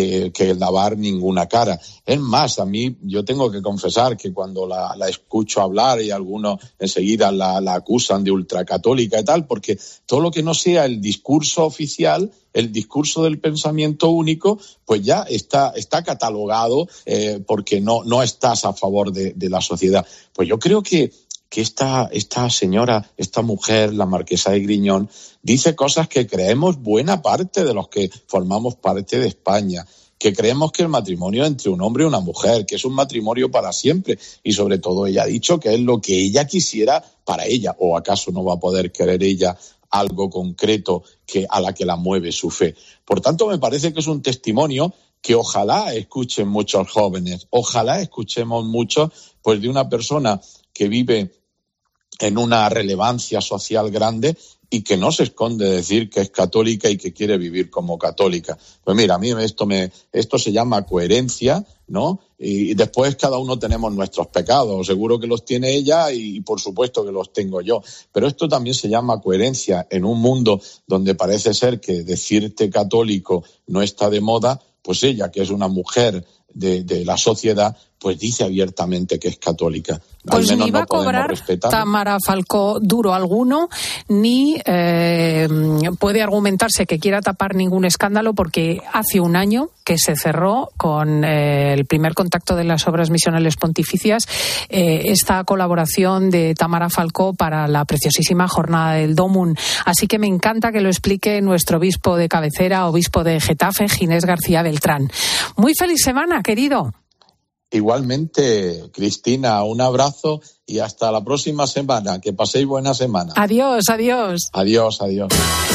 lavar ninguna cara. Es más, a mí yo tengo que confesar que cuando la escucho hablar y algunos enseguida la acusan de ultracatólica y tal, porque todo lo que no sea el discurso oficial, el discurso del pensamiento único, pues ya está catalogado porque no estás a favor de la sociedad. Pues yo creo que esta señora, esta mujer, la marquesa de Griñón, dice cosas que creemos buena parte de los que formamos parte de España, que creemos que el matrimonio entre un hombre y una mujer, que es un matrimonio para siempre, y sobre todo ella ha dicho que es lo que ella quisiera para ella, o acaso no va a poder querer ella algo concreto a la que la mueve su fe. Por tanto, me parece que es un testimonio que ojalá escuchen muchos jóvenes, ojalá escuchemos mucho pues de una persona que vive en una relevancia social grande y que no se esconde decir que es católica y que quiere vivir como católica. Pues mira, a mí esto se llama coherencia, ¿no? Y después cada uno tenemos nuestros pecados, seguro que los tiene ella y por supuesto que los tengo yo, pero esto también se llama coherencia en un mundo donde parece ser que decirte católico no está de moda. Pues ella, que es una mujer de la sociedad, pues dice abiertamente que es católica. Pues ni va a cobrar Tamara Falcó duro alguno, ni puede argumentarse que quiera tapar ningún escándalo, porque hace un año que se cerró con el primer contacto de las obras misionales pontificias esta colaboración de Tamara Falcó para la preciosísima jornada del Domund. Así que me encanta que lo explique nuestro obispo de cabecera, obispo de Getafe, Ginés García Beltrán. Muy feliz semana, querido. Igualmente, Cristina, un abrazo y hasta la próxima semana. Que paséis buena semana. Adiós, adiós. Adiós, adiós.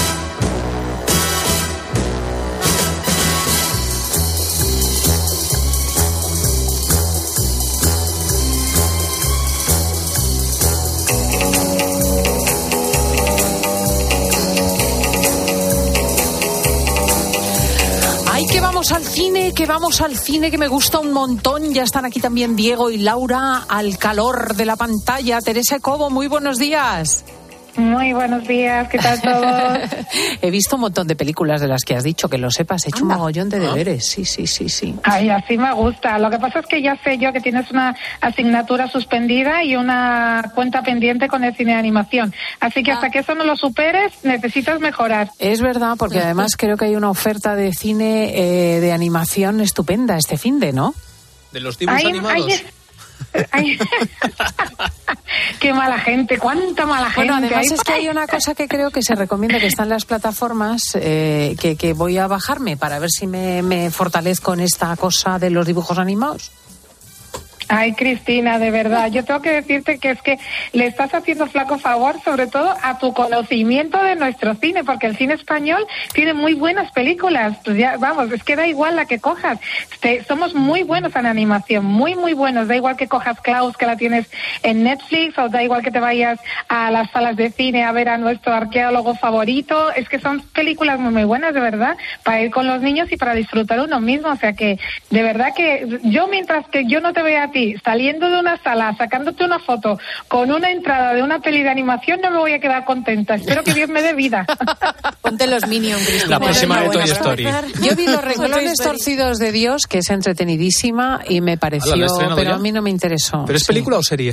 Que vamos al cine, que me gusta un montón. Ya están aquí también Diego y Laura al calor de la pantalla. Teresa Cobo, muy buenos días. Muy buenos días, ¿qué tal todos? He visto un montón de películas de las que has dicho, que lo sepas, he hecho un mogollón de deberes, sí. Ay, así me gusta. Lo que pasa es que ya sé yo que tienes una asignatura suspendida y una cuenta pendiente con el cine de animación. Así que hasta que eso no lo superes, necesitas mejorar. Es verdad, porque además creo que hay una oferta de cine de animación estupenda este finde, ¿no? De los dibujos animados. Qué mala gente, cuánta mala gente. Bueno, además es que hay una cosa que creo que se recomienda, que está en las plataformas, que voy a bajarme para ver si me fortalezco en esta cosa de los dibujos animados. Ay, Cristina, de verdad, yo tengo que decirte que es que le estás haciendo flaco favor, sobre todo a tu conocimiento de nuestro cine, porque el cine español tiene muy buenas películas. Pues ya, vamos, es que da igual la que cojas. Somos muy buenos en animación, muy, muy buenos. Da igual que cojas Klaus, que la tienes en Netflix, o da igual que te vayas a las salas de cine a ver a nuestro arqueólogo favorito. Es que son películas muy, muy buenas, de verdad, para ir con los niños y para disfrutar uno mismo. O sea que, de verdad que yo, mientras que yo no te vea a ti saliendo de una sala, sacándote una foto con una entrada de una peli de animación, no me voy a quedar contenta. Espero que Dios me dé vida. Ponte los Minions, Cristina. La próxima de Toy Story. Yo vi Los renglones torcidos de Dios, que es entretenidísima y me pareció, pero a mí no me interesó. ¿Pero es película o serie?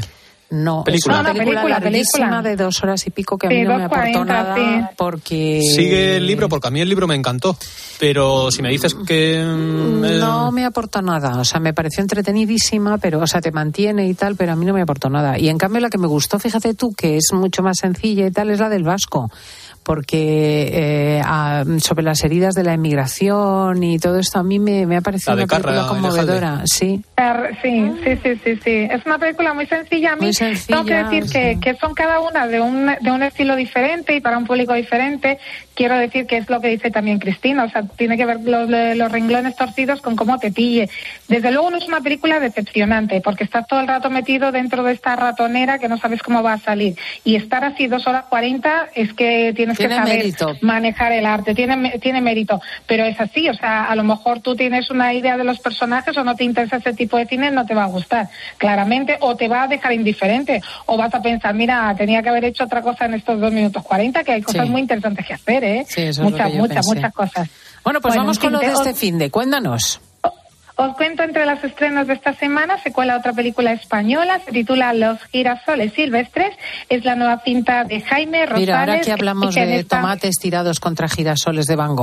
No, es una película larguísima de 2 horas y pico que a mí no me aportó nada porque... Sigue el libro, porque a mí el libro me encantó, pero si me dices que... No me aportó nada, o sea, me pareció entretenidísima, pero, o sea, te mantiene y tal, pero a mí no me aportó nada. Y en cambio la que me gustó, fíjate tú, que es mucho más sencilla y tal, es la del Vasco. Porque sobre las heridas de la emigración y todo esto a mí me ha parecido una película conmovedora. Sí. Sí. Es una película muy sencilla. A mí tengo que decir que son cada una de un estilo diferente y para un público diferente. Quiero decir que es lo que dice también Cristina, o sea, tiene que ver los renglones torcidos con cómo te pille. Desde luego no es una película decepcionante, porque estás todo el rato metido dentro de esta ratonera que no sabes cómo va a salir. Y estar así 2 horas 40 es que tienes que saber mérito. Manejar el arte, tiene mérito, pero es así, o sea, a lo mejor tú tienes una idea de los personajes o no te interesa ese tipo de cine, no te va a gustar, claramente, o te va a dejar indiferente, o vas a pensar, mira, tenía que haber hecho otra cosa en estos 2 minutos 40, que hay cosas muy interesantes que hacer, ¿eh? Sí, eso muchas cosas. Bueno, pues vamos con lo de este finde, cuéntanos. Os cuento entre los estrenos de esta semana, se cuela otra película española, se titula Los girasoles silvestres, es la nueva cinta de Jaime Rosales. Mira, ahora que hablamos de tomates tirados contra girasoles de Van Gogh.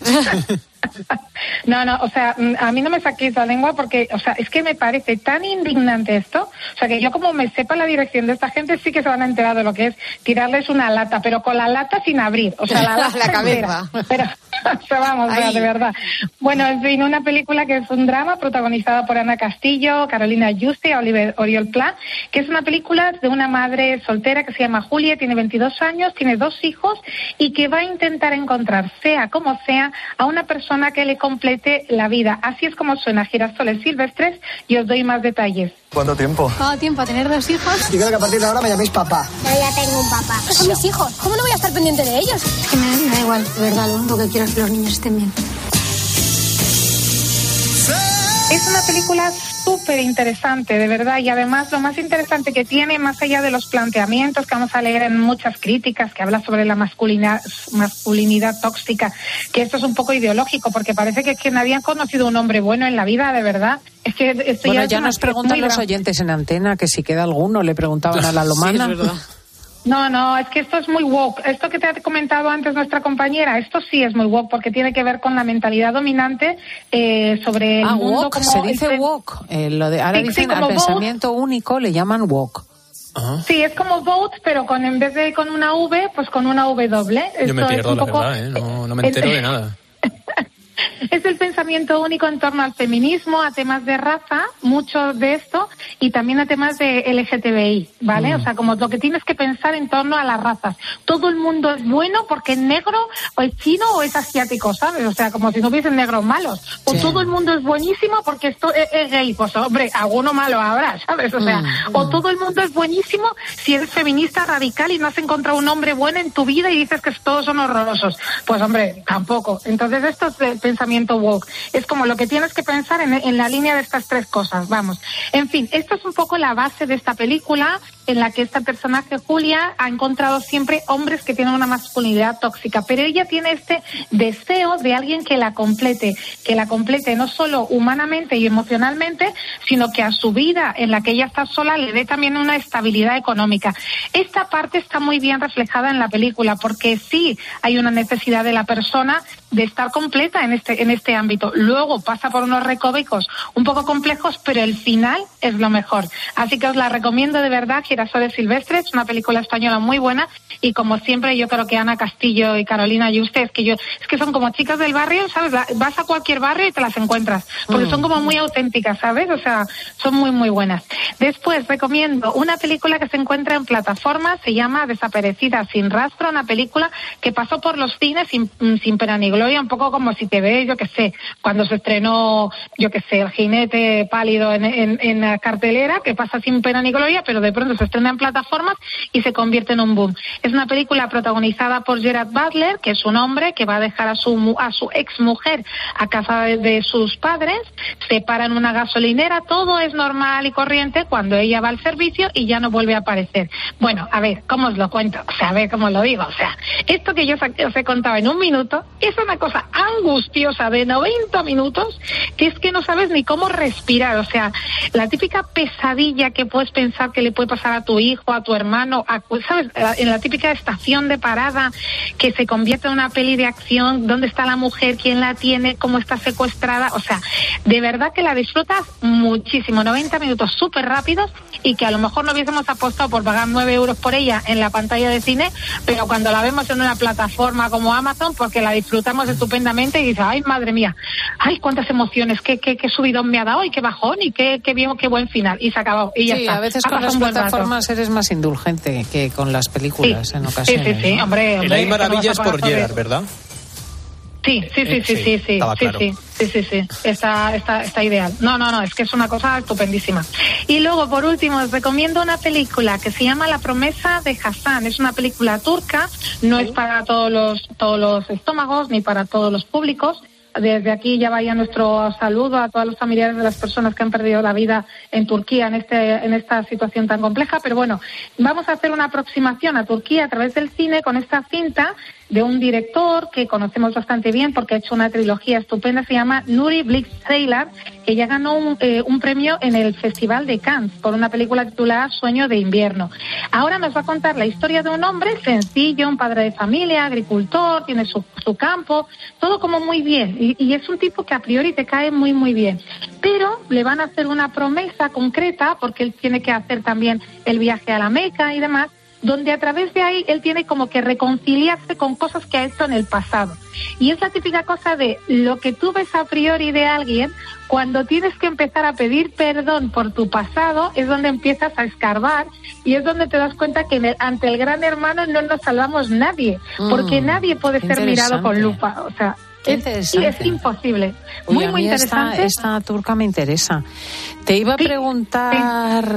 No, o sea, a mí no me saquéis la lengua porque, o sea, es que me parece tan indignante esto, o sea, que yo como me sepa la dirección de esta gente sí que se van a enterar de lo que es tirarles una lata, pero con la lata sin abrir, o sea, la lata la cabeza. Pero, o sea, vamos, de verdad. Bueno, en fin, una película que es un drama protagonizada por Ana Castillo, Carolina Yuste y Oriol Pla, que es una película de una madre soltera que se llama Julia, tiene 22 años, tiene 2 hijos y que va a intentar encontrar, sea como sea, a una persona que le complete la vida. Así es como suena Girasoles silvestres y os doy más detalles. ¿Cuánto tiempo? ¿Cuánto tiempo a tener 2 hijos? Y creo que a partir de ahora me llaméis papá. Yo ya tengo un papá. Son mis hijos. ¿Cómo no voy a estar pendiente de ellos? Es que me da igual, de verdad, lo único que quiero es que los niños estén bien. Es una película súper interesante, de verdad, y además lo más interesante que tiene, más allá de los planteamientos que vamos a leer en muchas críticas, que habla sobre la masculinidad tóxica, que esto es un poco ideológico, porque parece que nadie ha conocido un hombre bueno en la vida, de verdad. Es que esto bueno, ya nos preguntan los oyentes en antena, que si queda alguno, le preguntaban a la Lomana. Sí, es verdad. No, es que esto es muy woke. Esto que te ha comentado antes nuestra compañera, esto sí es muy woke porque tiene que ver con la mentalidad dominante sobre el mundo. Woke, como se dice woke. Ahora dicen al pensamiento único le llaman woke. Sí, es como vote, pero en vez de con una V, pues con una W. Yo me pierdo, la verdad, no me entero de nada. Es el pensamiento único en torno al feminismo, a temas de raza, mucho de esto, y también a temas de LGTBI, ¿vale? O sea, como lo que tienes que pensar en torno a las razas. Todo el mundo es bueno porque es negro, o es chino, o es asiático, ¿sabes? O sea, como si no hubiesen negros malos. O todo el mundo es buenísimo porque esto es gay. Pues, hombre, alguno malo habrá, ¿sabes? O sea, o todo el mundo es buenísimo si eres feminista radical y no has encontrado un hombre bueno en tu vida y dices que todos son horrorosos. Pues, hombre, tampoco. Entonces, esto es pensamiento woke. Es como lo que tienes que pensar en la línea de estas 3 cosas, vamos. En fin, esto es un poco la base de esta película, en la que esta personaje, Julia, ha encontrado siempre hombres que tienen una masculinidad tóxica, pero ella tiene este deseo de alguien que la complete no solo humanamente y emocionalmente, sino que a su vida, en la que ella está sola, le dé también una estabilidad económica. Esta parte está muy bien reflejada en la película, porque sí hay una necesidad de la persona de estar completa en este ámbito. Luego pasa por unos recovecos un poco complejos, pero el final es lo mejor. Así que os la recomiendo de verdad, Girasoles silvestres, una película española muy buena, y como siempre yo creo que Ana Castillo y Carolina Yuste, es que son como chicas del barrio, ¿sabes? Vas a cualquier barrio y te las encuentras, porque son como muy auténticas, ¿sabes? O sea, son muy muy buenas. Después recomiendo una película que se encuentra en plataformas, se llama Desaparecida sin rastro, una película que pasó por los cines sin pena ni gloria, un poco como si te ves, yo que sé, cuando se estrenó, yo que sé, El jinete pálido en la cartelera, que pasa sin pena ni gloria, pero de pronto se estrena en plataformas y se convierte en un boom. Es una película protagonizada por Gerard Butler, que es un hombre que va a dejar a su ex mujer a casa de sus padres, se para en una gasolinera, todo es normal y corriente cuando ella va al servicio y ya no vuelve a aparecer. Bueno, a ver, ¿cómo os lo cuento? O sea, a ver cómo lo digo. O sea, esto que yo os he contado en un minuto es una cosa angustiosa de 90 minutos que es que no sabes ni cómo respirar. O sea, la típica pesadilla que puedes pensar que le puede pasar a a tu hijo, a tu hermano, ¿sabes? En la típica estación de parada que se convierte en una peli de acción, ¿dónde está la mujer? ¿Quién la tiene? ¿Cómo está secuestrada? O sea, de verdad que la disfrutas muchísimo, 90 minutos súper rápidos, y que a lo mejor no hubiésemos apostado por pagar 9 euros por ella en la pantalla de cine, pero cuando la vemos en una plataforma como Amazon, porque la disfrutamos estupendamente y dices, ay, madre mía, ay, cuántas emociones, qué subidón me ha dado y qué bajón y qué bien, qué buen final, y se acabó, y ya sí, está. A veces con las plataformas eres más indulgente que con las películas, en ocasiones. Sí, hombre. El Hay Maravillas por Gerard, ¿verdad? Sí. Claro. Sí. Está ideal. No, es que es una cosa estupendísima. Y luego, por último, os recomiendo una película que se llama La promesa de Hassan. Es una película turca, no es para todos los estómagos ni para todos los públicos. Desde aquí ya vaya nuestro saludo a todos los familiares de las personas que han perdido la vida en Turquía en esta situación tan compleja. Pero bueno, vamos a hacer una aproximación a Turquía a través del cine con esta cinta de un director que conocemos bastante bien porque ha hecho una trilogía estupenda, se llama Nuri Bilge Ceylan, que ya ganó un premio en el Festival de Cannes por una película titulada Sueño de invierno. Ahora nos va a contar la historia de un hombre sencillo, un padre de familia, agricultor, tiene su campo, todo como muy bien, y es un tipo que a priori te cae muy muy bien, pero le van a hacer una promesa concreta porque él tiene que hacer también el viaje a la Meca y demás, donde a través de ahí él tiene como que reconciliarse con cosas que ha hecho en el pasado. Y es la típica cosa de lo que tú ves a priori de alguien, cuando tienes que empezar a pedir perdón por tu pasado, es donde empiezas a escarbar y es donde te das cuenta que ante el gran hermano no nos salvamos nadie, porque nadie puede ser mirado con lupa, o sea... Es imposible. Uy, muy interesante. Esta turca me interesa. Te iba a preguntar,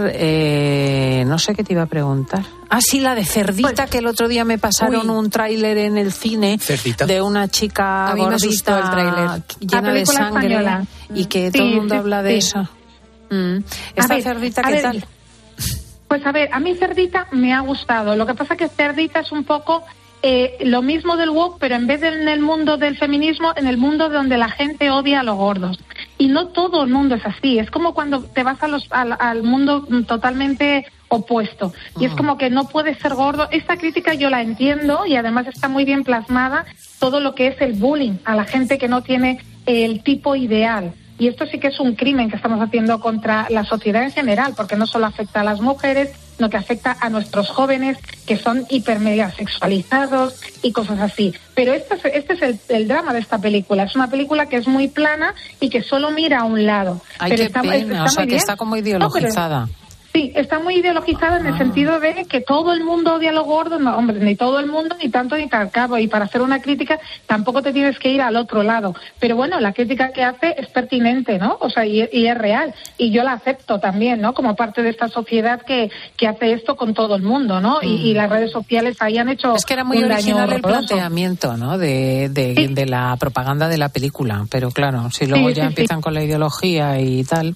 no sé qué te iba a preguntar. Ah, sí, la de Cerdita, pues, que el otro día me pasaron un tráiler en el cine. ¿Cerdita? De una chica gordita el tráiler llena de sangre española. Y que todo el mundo habla de eso. ¿Esta Cerdita qué tal? Pues a ver, a mí Cerdita me ha gustado. Lo que pasa es que Cerdita es un poco... lo mismo del woke, pero en vez de en el mundo del feminismo, en el mundo donde la gente odia a los gordos. Y no todo el mundo es así. Es como cuando te vas al mundo totalmente opuesto. Y es como que no puedes ser gordo. Esta crítica yo la entiendo y además está muy bien plasmada todo lo que es el bullying a la gente que no tiene el tipo ideal. Y esto sí que es un crimen que estamos haciendo contra la sociedad en general, porque no solo afecta a las mujeres, sino que afecta a nuestros jóvenes que son hipermedia sexualizados y cosas así. Pero este es el drama de esta película. Es una película que es muy plana y que solo mira a un lado. Ay, pero qué pena, o sea, que está como ideologizada. Sí, está muy ideologizada en el sentido de que todo el mundo odia a los gordos. No, hombre, ni todo el mundo, ni tanto ni tal cabo. Y para hacer una crítica tampoco te tienes que ir al otro lado. Pero bueno, la crítica que hace es pertinente, ¿no? O sea, y es real. Y yo la acepto también, ¿no? Como parte de esta sociedad que hace esto con todo el mundo, ¿no? Y las redes sociales ahí han hecho. Es que era muy original el planteamiento, ¿no? De la propaganda de la película. Pero claro, si luego ya empiezan con la ideología y tal.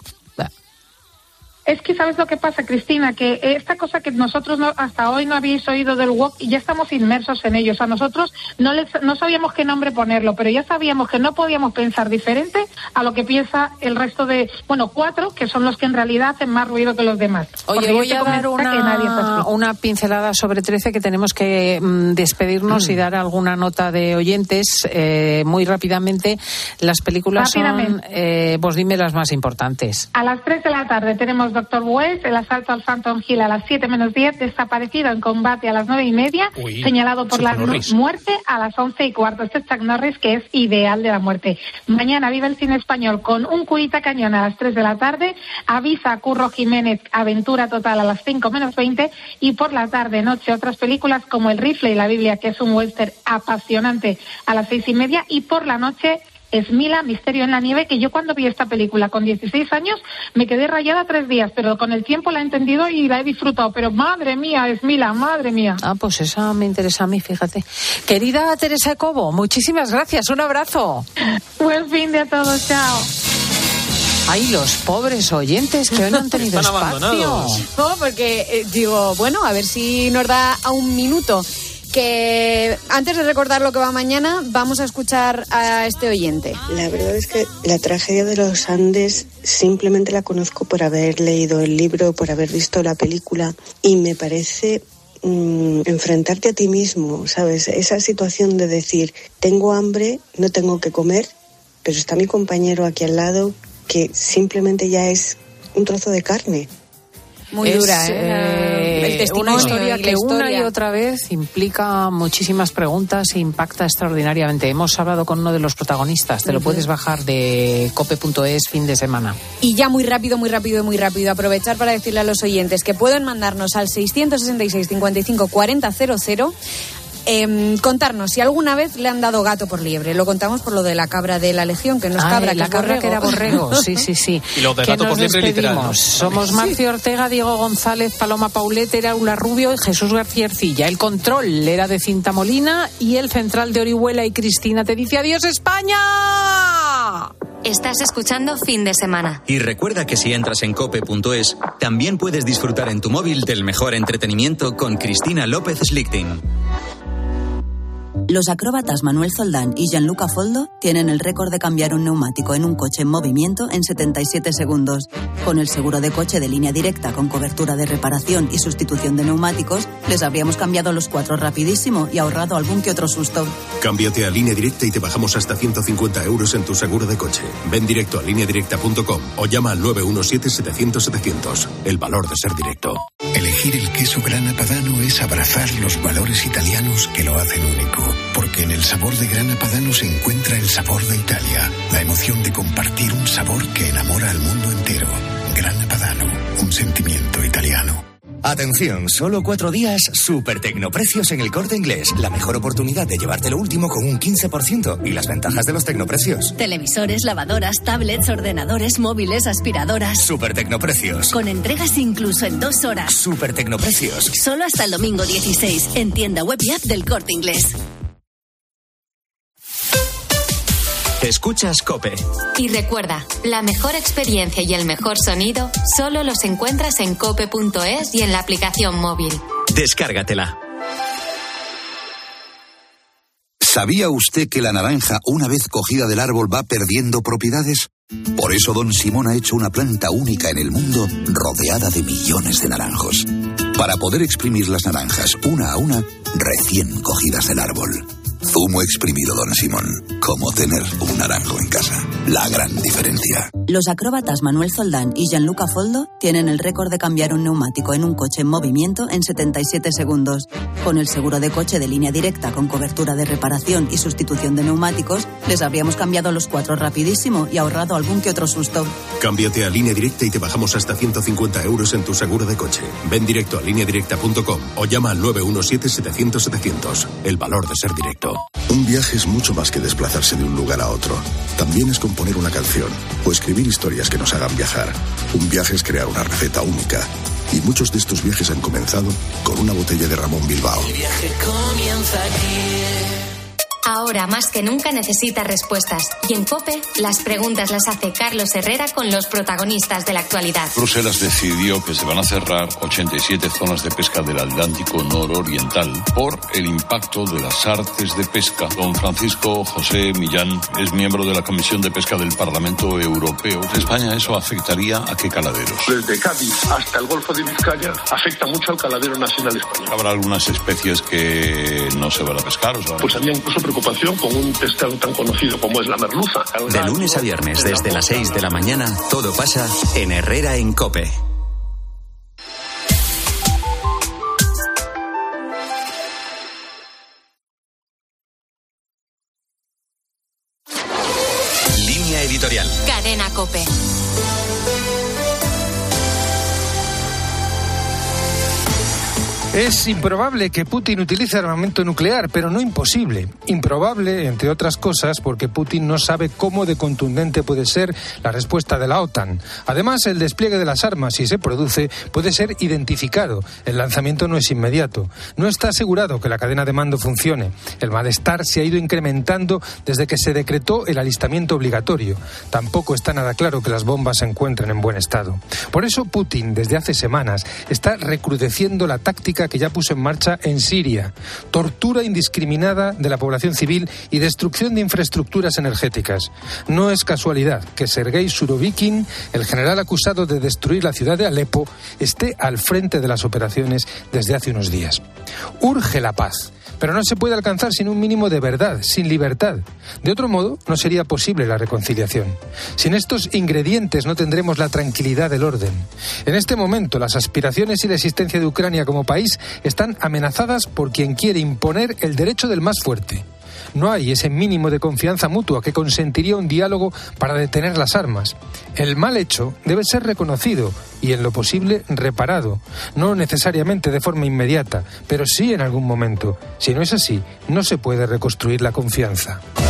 Es que ¿sabes lo que pasa, Cristina? Que esta cosa que nosotros hasta hoy no habéis oído del woke y ya estamos inmersos en ello. O sea, nosotros no sabíamos qué nombre ponerlo, pero ya sabíamos que no podíamos pensar diferente a lo que piensa el resto de, 4, que son los que en realidad hacen más ruido que los demás. Oye, voy a dar una pincelada sobre 13, que tenemos que despedirnos y dar alguna nota de oyentes. Muy rápidamente, las películas son, pues dime las más importantes. A las 3 de la tarde tenemos Dr. West, el asalto al Phantom Hill a las 7 menos 10, desaparecido en combate a las 9:30, señalado por la muerte a las 11:15. Este es Chuck Norris, que es ideal de la muerte. Mañana vive el cine español con Un curita cañón a las 3 de la tarde, Avisa a Curro Jiménez, Aventura total a las 5 menos 20, y por la tarde, noche, otras películas como El rifle y la Biblia, que es un western apasionante, a las 6:30, y por la noche Esmila, Misterio en la nieve, que yo cuando vi esta película con 16 años me quedé rayada 3 días, pero con el tiempo la he entendido y la he disfrutado. Pero madre mía, Esmila, madre mía. Ah, pues esa me interesa a mí, fíjate. Querida Teresa Cobo, muchísimas gracias, un abrazo. Buen fin de a todos, chao. Ay, los pobres oyentes que hoy no han tenido espacio. No, porque digo, bueno, a ver si nos da a un minuto. Que antes de recordar lo que va mañana, vamos a escuchar a este oyente. La verdad es que la tragedia de los Andes simplemente la conozco por haber leído el libro, por haber visto la película, y me parece enfrentarte a ti mismo, ¿sabes? Esa situación de decir, tengo hambre, no tengo que comer, pero está mi compañero aquí al lado que simplemente ya es un trozo de carne. Muy dura, el testimonio, una historia que una y otra vez implica muchísimas preguntas e impacta extraordinariamente. Hemos hablado con uno de los protagonistas. Te lo puedes bajar de cope.es fin de semana. Y ya muy rápido, aprovechar para decirle a los oyentes que pueden mandarnos al 666 55 40 00 contarnos si alguna vez le han dado gato por liebre. Lo contamos por lo de la cabra de la Legión, que no es cabra, la cabra que era borrego. Sí. Y lo de gato por liebre literal, ¿no? Somos Marcio Ortega, Diego González, Paloma Paulet, Aula Rubio y Jesús García Ercilla. El control era de Cinta Molina y el central de Orihuela y Cristina te dice adiós España. Estás escuchando Fin de Semana. Y recuerda que si entras en cope.es, también puedes disfrutar en tu móvil del mejor entretenimiento con Cristina López Slichting. Los acróbatas Manuel Zoldán y Gianluca Foldo tienen el récord de cambiar un neumático en un coche en movimiento en 77 segundos. Con el seguro de coche de Línea Directa con cobertura de reparación y sustitución de neumáticos, les habríamos cambiado los 4 rapidísimo y ahorrado algún que otro susto. Cámbiate a Línea Directa y te bajamos hasta 150 euros en tu seguro de coche. Ven directo a lineadirecta.com o llama al 917-700-700. El valor de ser directo. Elegir el queso Grana Padano es abrazar los valores italianos que lo hacen único. Porque en el sabor de Grana Padano se encuentra el sabor de Italia, la emoción de compartir un sabor que enamora al mundo entero. Grana Padano, un sentimiento italiano. Atención, solo 4 días, super tecnoprecios en el Corte Inglés. La mejor oportunidad de llevarte lo último con un 15% y las ventajas de los tecnoprecios. Televisores, lavadoras, tablets, ordenadores, móviles, aspiradoras. Super tecnoprecios. Con entregas incluso en 2 horas. Super tecnoprecios. Solo hasta el domingo 16, en tienda web y app del Corte Inglés. Escuchas COPE. Y recuerda, la mejor experiencia y el mejor sonido solo los encuentras en cope.es y en la aplicación móvil. Descárgatela. ¿Sabía usted que la naranja, una vez cogida del árbol, va perdiendo propiedades? Por eso Don Simón ha hecho una planta única en el mundo, rodeada de millones de naranjos. Para poder exprimir las naranjas una a una, recién cogidas del árbol. Zumo exprimido Don Simón. Como tener un naranjo en casa. La gran diferencia. Los acróbatas Manuel Zoldán y Gianluca Foldo tienen el récord de cambiar un neumático en un coche en movimiento en 77 segundos. Con el seguro de coche de Línea Directa con cobertura de reparación y sustitución de neumáticos, les habríamos cambiado los 4 rapidísimo y ahorrado algún que otro susto. Cámbiate a Línea Directa y te bajamos hasta 150 euros en tu seguro de coche. Ven directo a lineadirecta.com o llama al 917-700-700. El valor de ser directo. Un viaje es mucho más que desplazarse de un lugar a otro. También es componer una canción o escribir historias que nos hagan viajar. Un viaje es crear una receta única. Y muchos de estos viajes han comenzado con una botella de Ramón Bilbao. El viaje comienza aquí. Ahora más que nunca necesita respuestas. Y en COPE, las preguntas las hace Carlos Herrera con los protagonistas de la actualidad. Bruselas decidió que se van a cerrar 87 zonas de pesca del Atlántico nororiental por el impacto de las artes de pesca. Don Francisco José Millán es miembro de la Comisión de Pesca del Parlamento Europeo. En España eso afectaría a qué caladeros. Desde Cádiz hasta el Golfo de Vizcaya afecta mucho al caladero nacional español. ¿Habrá algunas especies que no se van a pescar? Pues había incluso preocupación con un pescado tan conocido como es la merluza. De lunes a viernes, desde las 6 de la mañana, todo pasa en Herrera en COPE. Línea editorial. Cadena COPE. Es improbable que Putin utilice armamento nuclear, pero no imposible. Improbable, entre otras cosas, porque Putin no sabe cómo de contundente puede ser la respuesta de la OTAN. Además, el despliegue de las armas, si se produce, puede ser identificado. El lanzamiento no es inmediato. No está asegurado que la cadena de mando funcione. El malestar se ha ido incrementando desde que se decretó el alistamiento obligatorio. Tampoco está nada claro que las bombas se encuentren en buen estado. Por eso Putin, desde hace semanas, está recrudeciendo la táctica bélica que ya puso en marcha en Siria, tortura indiscriminada de la población civil y destrucción de infraestructuras energéticas. No es casualidad que Sergei Surovikin, el general acusado de destruir la ciudad de Alepo, esté al frente de las operaciones desde hace unos días. Urge la paz, pero no se puede alcanzar sin un mínimo de verdad, sin libertad. De otro modo, no sería posible la reconciliación. Sin estos ingredientes no tendremos la tranquilidad del orden. En este momento, las aspiraciones y la existencia de Ucrania como país están amenazadas por quien quiere imponer el derecho del más fuerte. No hay ese mínimo de confianza mutua que consentiría un diálogo para detener las armas. El mal hecho debe ser reconocido y, en lo posible, reparado. No necesariamente de forma inmediata, pero sí en algún momento. Si no es así, no se puede reconstruir la confianza.